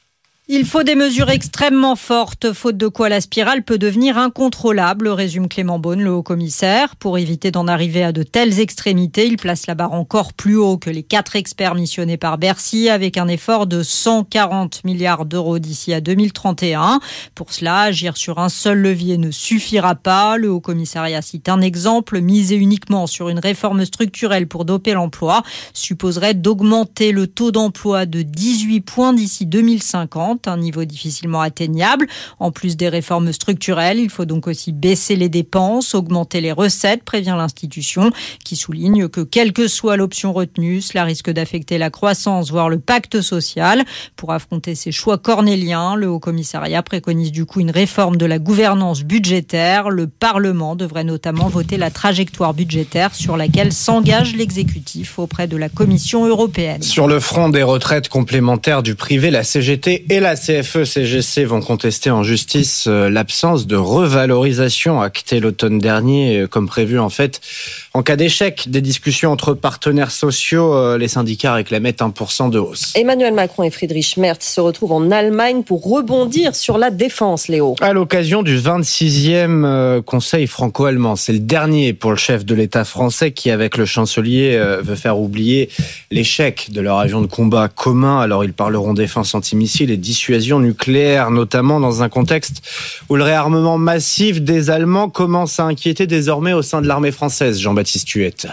Il faut des mesures extrêmement fortes, faute de quoi la spirale peut devenir incontrôlable, résume Clément Beaune, le haut-commissaire. Pour éviter d'en arriver à de telles extrémités, il place la barre encore plus haut que les quatre experts missionnés par Bercy, avec un effort de cent quarante milliards d'euros d'ici à deux mille trente et un. Pour cela, agir sur un seul levier ne suffira pas. Le haut-commissariat cite un exemple, miser uniquement sur une réforme structurelle pour doper l'emploi supposerait d'augmenter le taux d'emploi de dix-huit points d'ici deux mille cinquante. Un niveau difficilement atteignable. En plus des réformes structurelles, il faut donc aussi baisser les dépenses, augmenter les recettes, prévient l'institution, qui souligne que quelle que soit l'option retenue, cela risque d'affecter la croissance, voire le pacte social. Pour affronter ces choix cornéliens, le Haut-Commissariat préconise du coup une réforme de la gouvernance budgétaire. Le Parlement devrait notamment voter la trajectoire budgétaire sur laquelle s'engage l'exécutif auprès de la Commission européenne. Sur le front des retraites complémentaires du privé, la C G T et la la C F E C G C vont contester en justice l'absence de revalorisation actée l'automne dernier, comme prévu en fait. En cas d'échec des discussions entre partenaires sociaux, les syndicats réclamaient un pour cent de hausse. Emmanuel Macron et Friedrich Merz se retrouvent en Allemagne pour rebondir sur la défense, Léo. À l'occasion du vingt-sixième Conseil franco-allemand. C'est le dernier pour le chef de l'État français qui, avec le chancelier, veut faire oublier l'échec de leur avion de combat commun. Alors ils parleront défense antimissile et dissuasion nucléaire, notamment dans un contexte où le réarmement massif des Allemands commence à inquiéter désormais au sein de l'armée française. Jean-Baptiste Huette.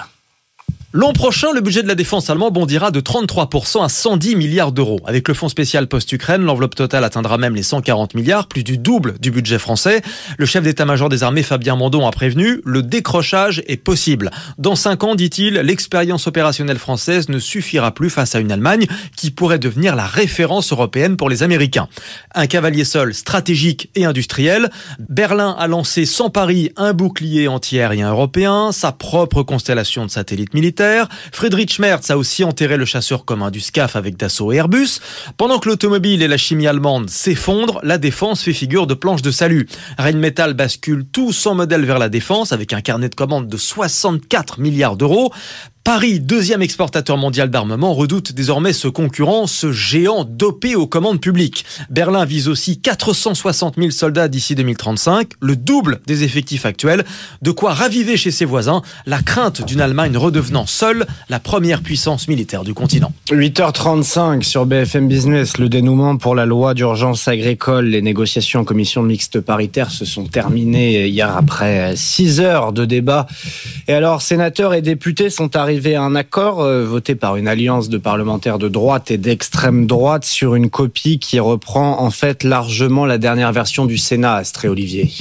L'an prochain, le budget de la défense allemand bondira de trente-trois pour cent à cent dix milliards d'euros. Avec le fonds spécial post-Ukraine, l'enveloppe totale atteindra même les cent quarante milliards, plus du double du budget français. Le chef d'état-major des armées, Fabien Mandon, a prévenu, le décrochage est possible. Dans cinq ans, dit-il, l'expérience opérationnelle française ne suffira plus face à une Allemagne qui pourrait devenir la référence européenne pour les Américains. Un cavalier seul, stratégique et industriel. Berlin a lancé sans Paris un bouclier anti-aérien européen, sa propre constellation de satellites militaires. Friedrich Merz a aussi enterré le chasseur commun du SCAF avec Dassault et Airbus. Pendant que l'automobile et la chimie allemande s'effondrent, la défense fait figure de planche de salut. Rheinmetall bascule tout son modèle vers la défense avec un carnet de commandes de soixante-quatre milliards d'euros. Paris, deuxième exportateur mondial d'armement, redoute désormais ce concurrent, ce géant dopé aux commandes publiques. Berlin vise aussi quatre cent soixante mille soldats d'ici deux mille trente-cinq, le double des effectifs actuels, de quoi raviver chez ses voisins la crainte d'une Allemagne redevenant seule la première puissance militaire du continent. huit heures trente-cinq sur B F M Business, le dénouement pour la loi d'urgence agricole. Les négociations en commission mixte paritaire se sont terminées hier après six heures de débat. Et alors, sénateurs et députés sont arrivés arrivé à un accord euh, voté par une alliance de parlementaires de droite et d'extrême droite sur une copie qui reprend en fait largement la dernière version du Sénat, Astrée Olivier.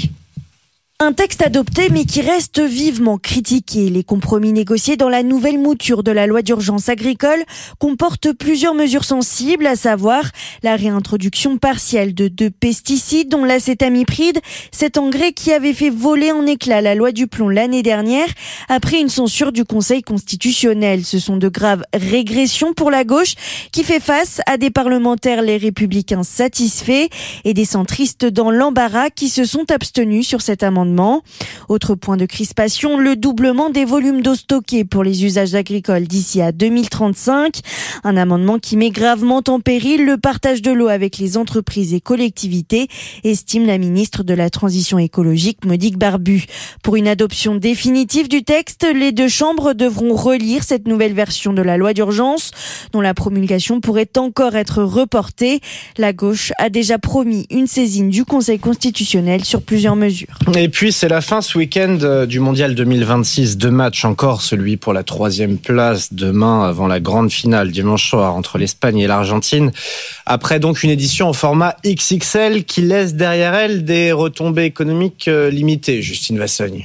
Un texte adopté mais qui reste vivement critiqué. Les compromis négociés dans la nouvelle mouture de la loi d'urgence agricole comportent plusieurs mesures sensibles, à savoir la réintroduction partielle de deux pesticides dont l'acétamipride, cet engrais qui avait fait voler en éclats la loi du plomb l'année dernière après une censure du Conseil constitutionnel. Ce sont de graves régressions pour la gauche qui fait face à des parlementaires les républicains satisfaits et des centristes dans l'embarras qui se sont abstenus sur cet amendement. Autre point de crispation, le doublement des volumes d'eau stockés pour les usages agricoles d'ici à deux mille trente-cinq. Un amendement qui met gravement en péril le partage de l'eau avec les entreprises et collectivités, estime la ministre de la Transition écologique Monique Barbu. Pour une adoption définitive du texte, les deux chambres devront relire cette nouvelle version de la loi d'urgence, dont la promulgation pourrait encore être reportée. La gauche a déjà promis une saisine du Conseil constitutionnel sur plusieurs mesures. Et puis c'est la fin ce week-end du Mondial deux mille vingt-six. Deux matchs encore, celui pour la troisième place demain avant la grande finale dimanche soir entre l'Espagne et l'Argentine. Après donc une édition au format X X L qui laisse derrière elle des retombées économiques limitées. Justine Vassogne.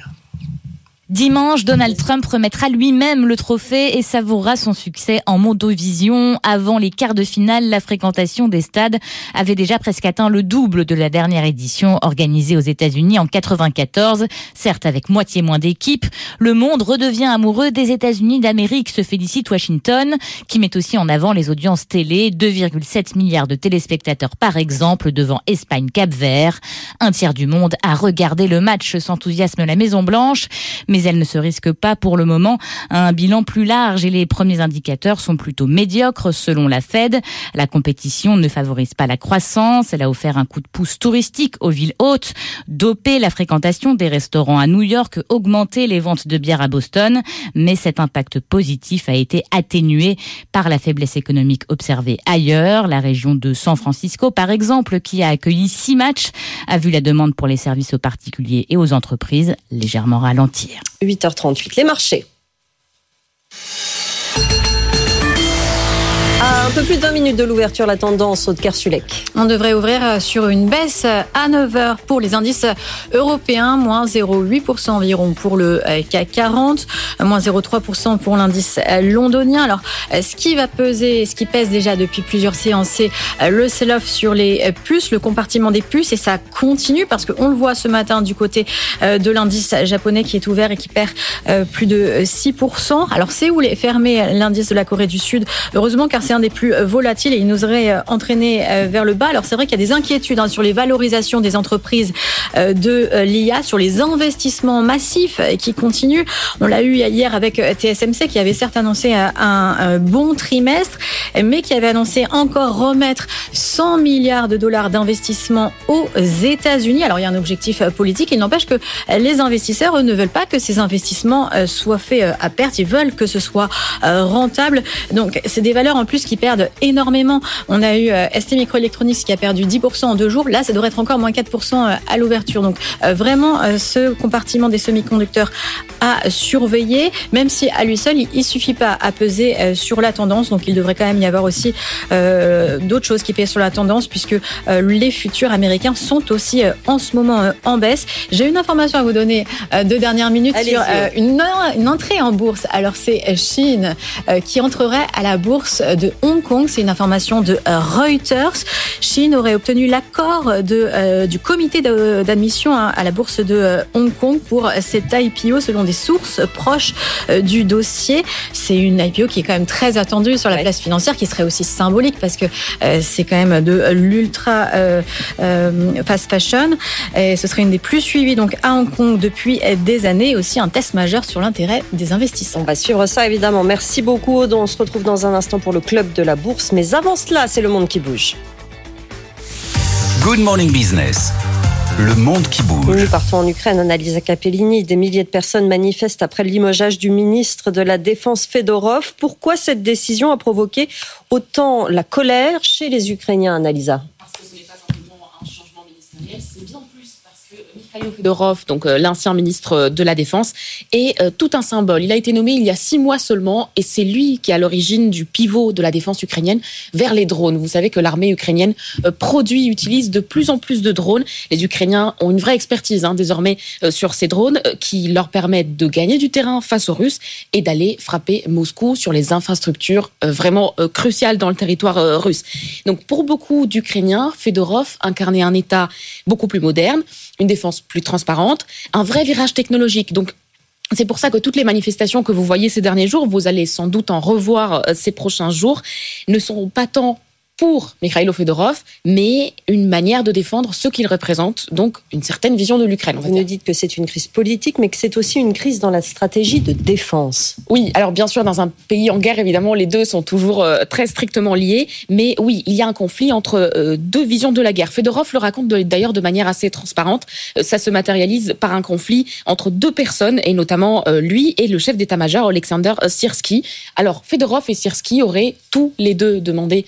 Dimanche, Donald Trump remettra lui-même le trophée et savourera son succès en mondovision. Avant les quarts de finale, la fréquentation des stades avait déjà presque atteint le double de la dernière édition organisée aux États-Unis en quatre-vingt-quatorze. Certes, avec moitié moins d'équipes, le monde redevient amoureux des États-Unis d'Amérique, se félicite Washington, qui met aussi en avant les audiences télé. deux virgule sept milliards de téléspectateurs par exemple devant Espagne-Cap-Vert. Un tiers du monde a regardé le match, s'enthousiasme la Maison-Blanche. Mais elle ne se risque pas pour le moment à un bilan plus large et les premiers indicateurs sont plutôt médiocres selon la Fed. La compétition ne favorise pas la croissance. Elle a offert un coup de pouce touristique aux villes hautes, dopé la fréquentation des restaurants à New York, augmenté les ventes de bière à Boston. Mais cet impact positif a été atténué par la faiblesse économique observée ailleurs. La région de San Francisco, par exemple, qui a accueilli six matchs, a vu la demande pour les services aux particuliers et aux entreprises légèrement ralentir. huit heures trente-huit, les marchés. À un peu plus de vingt minutes de l'ouverture, la tendance Aude Kersulek. On devrait ouvrir sur une baisse à neuf heures pour les indices européens, moins zéro virgule huit pour cent environ pour le C A C quarante, moins zéro virgule trois pour cent pour l'indice londonien. Alors, ce qui va peser, ce qui pèse déjà depuis plusieurs séances, c'est le sell-off sur les puces, le compartiment des puces, et ça continue parce qu'on le voit ce matin du côté de l'indice japonais qui est ouvert et qui perd plus de six pour cent. Alors, c'est où est fermé l'indice de la Corée du Sud, heureusement, car c'est un des plus volatile et il nous aurait entraîné vers le bas. Alors c'est vrai qu'il y a des inquiétudes hein, sur les valorisations des entreprises de l'I A, sur les investissements massifs qui continuent. On l'a eu hier avec T S M C qui avait certes annoncé un, un bon trimestre, mais qui avait annoncé encore remettre cent milliards de dollars d'investissement aux États-Unis. Alors il y a un objectif politique, il n'empêche que les investisseurs eux, ne veulent pas que ces investissements soient faits à perte, ils veulent que ce soit rentable. Donc c'est des valeurs en plus qui perdent énormément. On a eu S T Microelectronics qui a perdu dix pour cent en deux jours, là ça devrait être encore moins quatre pour cent à l'ouverture. Donc vraiment ce compartiment des semi-conducteurs à surveiller, même si à lui seul il ne suffit pas à peser sur la tendance. Donc il devrait quand même y avoir aussi euh, d'autres choses qui pèsent sur la tendance puisque euh, les futurs américains sont aussi euh, en ce moment euh, en baisse. J'ai une information à vous donner euh, de dernière minute Allez-y. sur euh, une, une entrée en bourse. Alors c'est Shein euh, qui entrerait à la bourse de Hong Kong. C'est une information de euh, Reuters. Shein aurait obtenu l'accord de, euh, du comité de, d'admission hein, à la bourse de euh, Hong Kong pour cet I P O selon des sources proches euh, du dossier. C'est une I P O qui est quand même très attendue sur la ouais. place financière, qui serait aussi symbolique parce que euh, c'est quand même de l'ultra euh, euh, fast fashion et ce serait une des plus suivies donc à Hong Kong depuis des années et aussi un test majeur sur l'intérêt des investisseurs. On va suivre ça évidemment. Merci beaucoup Aude. On se retrouve dans un instant pour le club de la bourse, mais avant cela, c'est le monde qui bouge. Good Morning Business. Le monde qui bouge. Nous partons en Ukraine, Annalisa Capellini. Des milliers de personnes manifestent après le limogeage du ministre de la Défense Fedorov. Pourquoi cette décision a provoqué autant la colère chez les Ukrainiens, Annalisa ? Parce que ce n'est pas simplement un changement ministériel, c'est bien plus parce que Mikhaïl Fedorov, donc euh, l'ancien ministre de la Défense, est euh, tout un symbole. Il a été nommé il y a six mois seulement et c'est lui qui est à l'origine du pivot de la défense ukrainienne vers les drones. Vous savez que l'armée ukrainienne euh, produit, utilise de plus en plus de drones. Les Ukrainiens ont une vraie expertise hein, désormais euh, sur ces drones euh, qui leur permettent de gagner du terrain face aux Russes et d'aller frapper Moscou sur les infrastructures euh, vraiment euh, cruciales dans le territoire euh, russe. Donc pour beaucoup d'Ukrainiens, Fedorov incarnait un État beaucoup plus moderne, une défense plus transparente, un vrai virage technologique. Donc, c'est pour ça que toutes les manifestations que vous voyez ces derniers jours, vous allez sans doute en revoir ces prochains jours, ne sont pas tant pour Mikhaïl Fedorov, mais une manière de défendre ce qu'il représente, donc une certaine vision de l'Ukraine. Vous nous dites que c'est une crise politique, mais que c'est aussi une crise dans la stratégie de défense. Oui, alors bien sûr, dans un pays en guerre, évidemment, les deux sont toujours euh, très strictement liés, mais oui, il y a un conflit entre euh, deux visions de la guerre. Fedorov le raconte de, d'ailleurs de manière assez transparente. Euh, ça se matérialise par un conflit entre deux personnes, et notamment euh, lui et le chef d'état-major, Alexander Syrski. Alors, Fedorov et Syrski auraient tous les deux demandé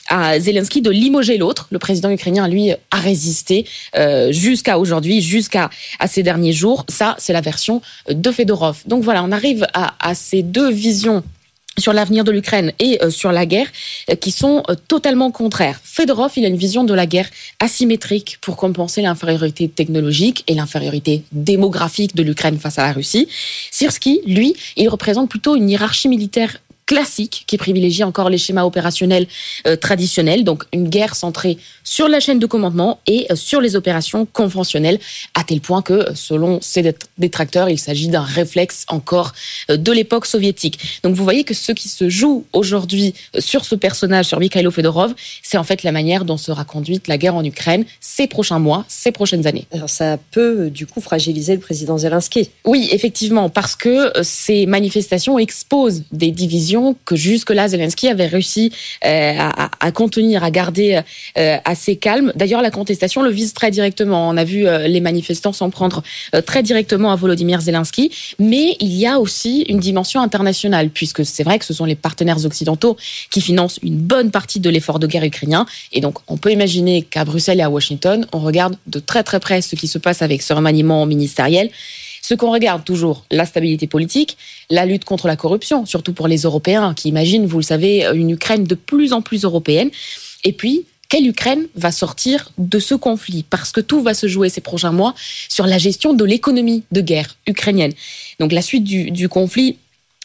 à Zelensky de limoger l'autre. Le président ukrainien, lui, a résisté euh, jusqu'à aujourd'hui, jusqu'à à ces derniers jours. Ça, c'est la version de Fedorov. Donc voilà, on arrive à, à ces deux visions sur l'avenir de l'Ukraine et euh, sur la guerre euh, qui sont euh, totalement contraires. Fedorov, il a une vision de la guerre asymétrique pour compenser l'infériorité technologique et l'infériorité démographique de l'Ukraine face à la Russie. Syrski, lui, il représente plutôt une hiérarchie militaire classique qui privilégie encore les schémas opérationnels euh, traditionnels, donc une guerre centrée sur la chaîne de commandement et euh, sur les opérations conventionnelles, à tel point que, selon ses détracteurs, il s'agit d'un réflexe encore euh, de l'époque soviétique. Donc vous voyez que ce qui se joue aujourd'hui euh, sur ce personnage, sur Mikhaïl Fedorov, c'est en fait la manière dont sera conduite la guerre en Ukraine ces prochains mois, ces prochaines années. Alors ça peut du coup fragiliser le président Zelensky. Oui, effectivement, parce que euh, ces manifestations exposent des divisions que jusque-là, Zelensky avait réussi euh, à, à contenir, à garder euh, assez calme. D'ailleurs, la contestation le vise très directement. On a vu euh, les manifestants s'en prendre euh, très directement à Volodymyr Zelensky. Mais il y a aussi une dimension internationale, puisque c'est vrai que ce sont les partenaires occidentaux qui financent une bonne partie de l'effort de guerre ukrainien. Et donc, on peut imaginer qu'à Bruxelles et à Washington, on regarde de très très près ce qui se passe avec ce remaniement ministériel. Ce qu'on regarde toujours, la stabilité politique, la lutte contre la corruption, surtout pour les Européens qui imaginent, vous le savez, une Ukraine de plus en plus européenne. Et puis, quelle Ukraine va sortir de ce conflit ? Parce que tout va se jouer ces prochains mois sur la gestion de l'économie de guerre ukrainienne. Donc la suite du, du conflit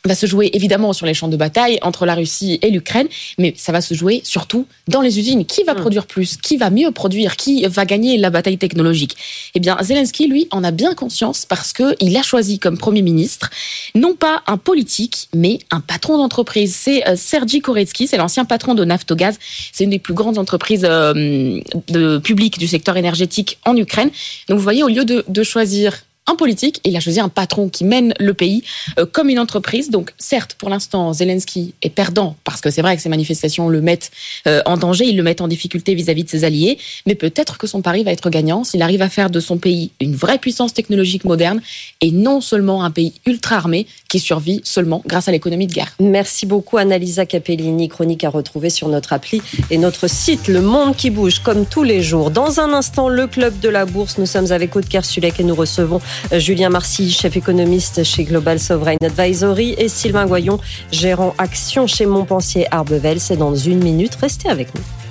va se jouer évidemment sur les champs de bataille entre la Russie et l'Ukraine, mais ça va se jouer surtout dans les usines. Qui va mmh. produire plus ? Qui va mieux produire ? Qui va gagner la bataille technologique ? Eh bien, Zelensky, lui, en a bien conscience parce qu'il a choisi comme Premier ministre non pas un politique, mais un patron d'entreprise. C'est euh, Sergi Koretsky, c'est l'ancien patron de Naftogaz. C'est une des plus grandes entreprises euh, de, publiques du secteur énergétique en Ukraine. Donc, vous voyez, au lieu de, de choisir un politique, il a choisi un patron qui mène le pays euh, comme une entreprise. Donc, certes, pour l'instant, Zelensky est perdant parce que c'est vrai que ces manifestations le mettent euh, en danger, ils le mettent en difficulté vis-à-vis de ses alliés. Mais peut-être que son pari va être gagnant s'il arrive à faire de son pays une vraie puissance technologique moderne et non seulement un pays ultra armé qui survit seulement grâce à l'économie de guerre. Merci beaucoup, Annalisa Capellini. Chronique à retrouver sur notre appli et notre site Le Monde qui bouge comme tous les jours. Dans un instant, le club de la bourse. Nous sommes avec Aude Kersulek et nous recevons Julien Marcy, chef économiste chez Global Sovereign Advisory, et Sylvain Goyon, gérant action chez Montpensier Arbevel. C'est dans une minute. Restez avec nous.